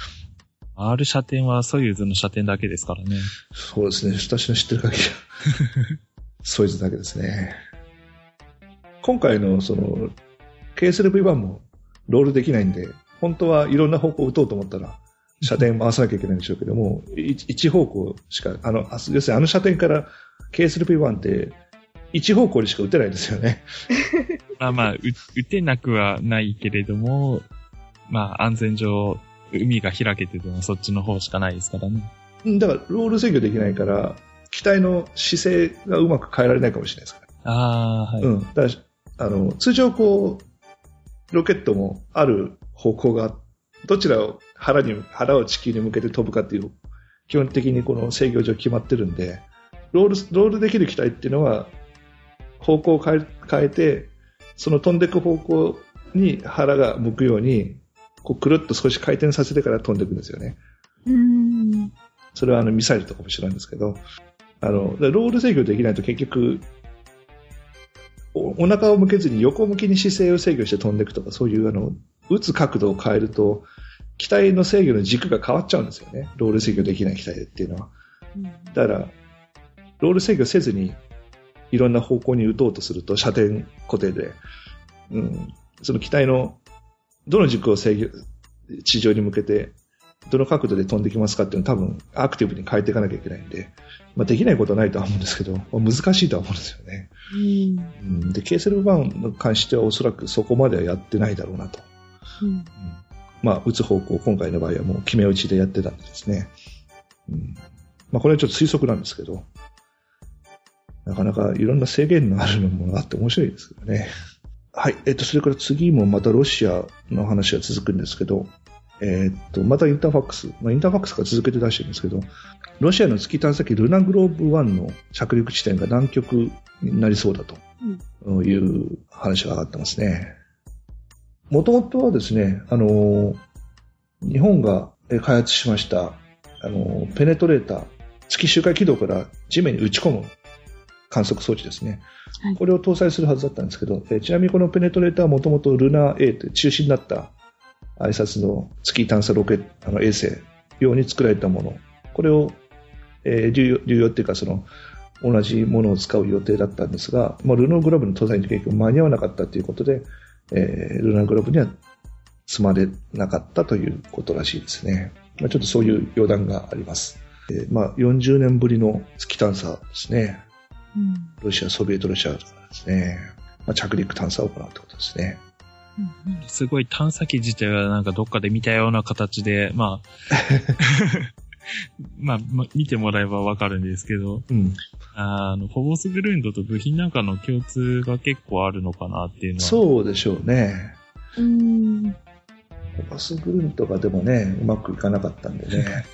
R 射程はソユーズの射程だけですからね。 そうですね。私の知ってる限りは、ソユーズだけですね。今回のKSLV-1 もロールできないんで、本当はいろんな方向を打とうと思ったら、射程回さなきゃいけないんでしょうけども、一方向しか、要するに射程から KSLV-1 って一方向にしか打てないんですよね。 打てなくはないけれども、安全上、海が開けててもそっちの方しかないですからね。 だから、ロール制御できないから、機体の姿勢がうまく変えられないかもしれないですから。だから通常ロケットもある方向が、どちらを腹を地球に向けて飛ぶかっていう、基本的にこの制御上決まってるんで、ロールできる機体っていうのは、方向を変えて、その飛んでいく方向に腹が向くように、くるっと少し回転させてから飛んでいくんですよね。それはミサイルとかも知らんですけど、ロール制御できないと結局、お腹を向けずに横向きに姿勢を制御して飛んでいくとか、そういう撃つ角度を変えると、機体の制御の軸が変わっちゃうんですよね。ロール制御できない機体っていうのは。だから、ロール制御せずにいろんな方向に撃とうとすると、射程固定で、その機体のどの軸を地上に向けて、どの角度で飛んできますかっていうのを多分アクティブに変えていかなきゃいけないんで、できないことはないとは思うんですけど、難しいとは思うんですよね。で、KSLV-1 に関してはおそらくそこまではやってないだろうなと。撃つ方向、今回の場合はもう決め打ちでやってたんですね。これはちょっと推測なんですけど、なかなかいろんな制限のあるものがあって面白いですけどね。はい。それから次もまたロシアの話が続くんですけど、またインターファックス。インターファックスが続けて出してるんですけど、ロシアの月探査機ルナグローブ1の着陸地点が南極になりそうだという話が上がってますね。もともとはですね、日本が開発しました、ペネトレーター、月周回軌道から地面に打ち込む観測装置ですね。これを搭載するはずだったんですけど、ちなみにこのペネトレーターはもともとルナー A という中心になった挨拶の月探査ロケ衛星用に作られたもの。これを、流用っていうか同じものを使う予定だったんですが、ルノーグローブの搭載に結局間に合わなかったということで、ルナーグローブには積まれなかったということらしいですね。ちょっとそういう余談があります。40年ぶりの月探査ですね。 ロシア、ソビエトロシアからですね、着陸探査を行うってことですね。 すごい探査機自体はなんかどっかで見たような形で、見てもらえばわかるんですけど、フォボスグルンドと部品なんかの共通が結構あるのかなっていうのは。 そうでしょうね。フォボスグルンドがでもね、うまくいかなかったんでね。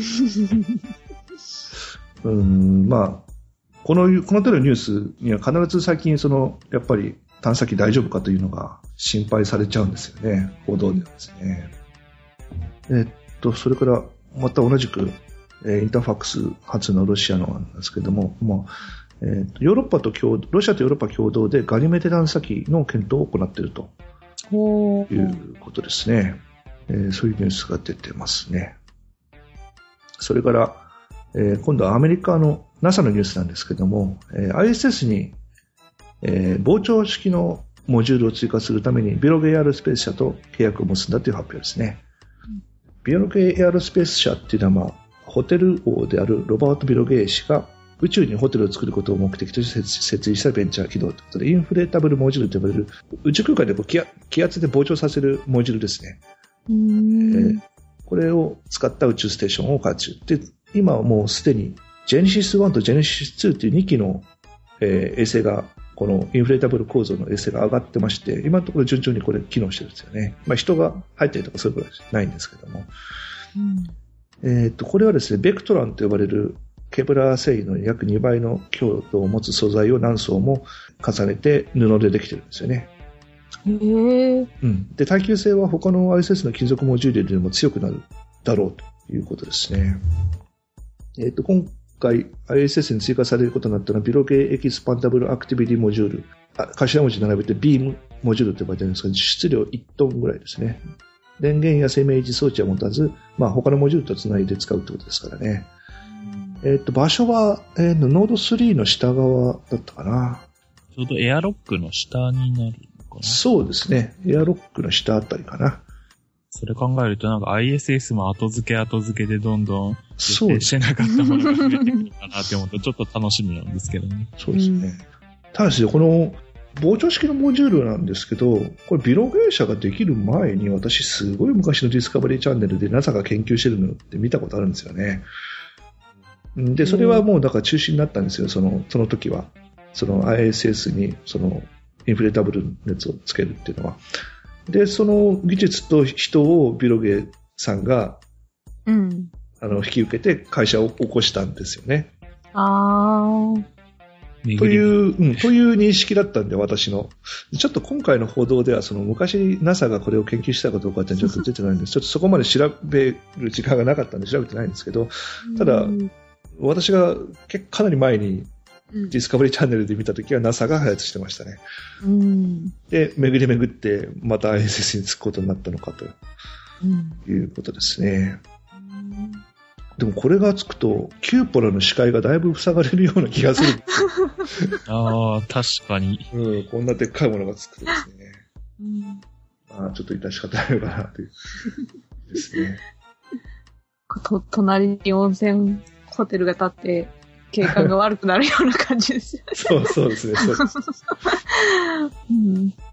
この手のニュースには必ず最近やっぱり探査機大丈夫かというのが心配されちゃうんですよね。報道ではですね。それからまた同じく、インターファクス発のロシアのなんですけども、ロシアとヨーロッパ共同でガニメデ探査機の検討を行っているということですね。そういうニュースが出てますね。それから、今度はアメリカの NASA のニュースなんですけども、ISS に、膨張式のモジュールを追加するためにビロゲエアロスペース社と契約を結んだという発表ですね。ビロゲエアロスペース社っていうのは、ホテル王であるロバート・ビロゲエ氏が宇宙にホテルを作ることを目的として設立したベンチャー起動ということで、インフレータブルモジュールと呼ばれる宇宙空間で気圧で膨張させるモジュールですね。これを使った宇宙ステーションを開発中で、今はもうすでにジェネシス1とジェネシス2という2機の、衛星がこのインフレータブル構造の衛星が上がってまして、今のところ順調にこれ機能してるんですよね。人が入ったりとかそういうことはないんですけども、これはですね、ベクトランと呼ばれるケブラー繊維の約2倍の強度を持つ素材を何層も重ねて布でできてるんですよね。で、耐久性は他の ISS の金属モジュールよりも強くなるだろうということですね。今回 ISS に追加されることになったのはビロゲエキスパンダブルアクティビティモジュール、頭文字並べて BEAM モジュールと呼ばれているんですが、質量1トンぐらいですね。電源や生命維持装置は持たず、他のモジュールとつないで使うということですからね。場所は、ノード3の下側だったかな。 ちょうどエアロックの下になるのかな。 そうですね。エアロックの下あたりかな。 それ考えるとなんか ISS も後付けでどんどんしてなかったものが増えてくるかなって思うとちょっと楽しみなんですけどね。 そうですね。ただし、この膨張式のモジュールなんですけど、これビロゲー社ができる前に私すごい昔のディスカバリーチャンネルで NASA が研究してるのって見たことあるんですよね。で、それはもうだから中止になったんですよ、その時は。ISS にインフレータブル熱をつけるっていうのは。で、その技術と人をビロゲさんが、引き受けて会社を起こしたんですよね。という認識だったんで、私の。ちょっと今回の報道では、昔 NASA がこれを研究したかどうかってちょっと出てないんです。ちょっとそこまで調べる時間がなかったんで調べてないんですけど、ただ、私がかなり前にディスカバリーチャンネルで見たときは NASA が開発してましたね。で、巡り巡ってまた ISS に着くことになったのかということですね。でもこれがつくとキューポラの視界がだいぶ塞がれるような気がする。 確かに。 こんなでっかいものがつくとですね。ちょっと致し方ないのかなというですね。 隣に温泉ホテルが建って景観が悪くなるような感じです。 そうですね。そうです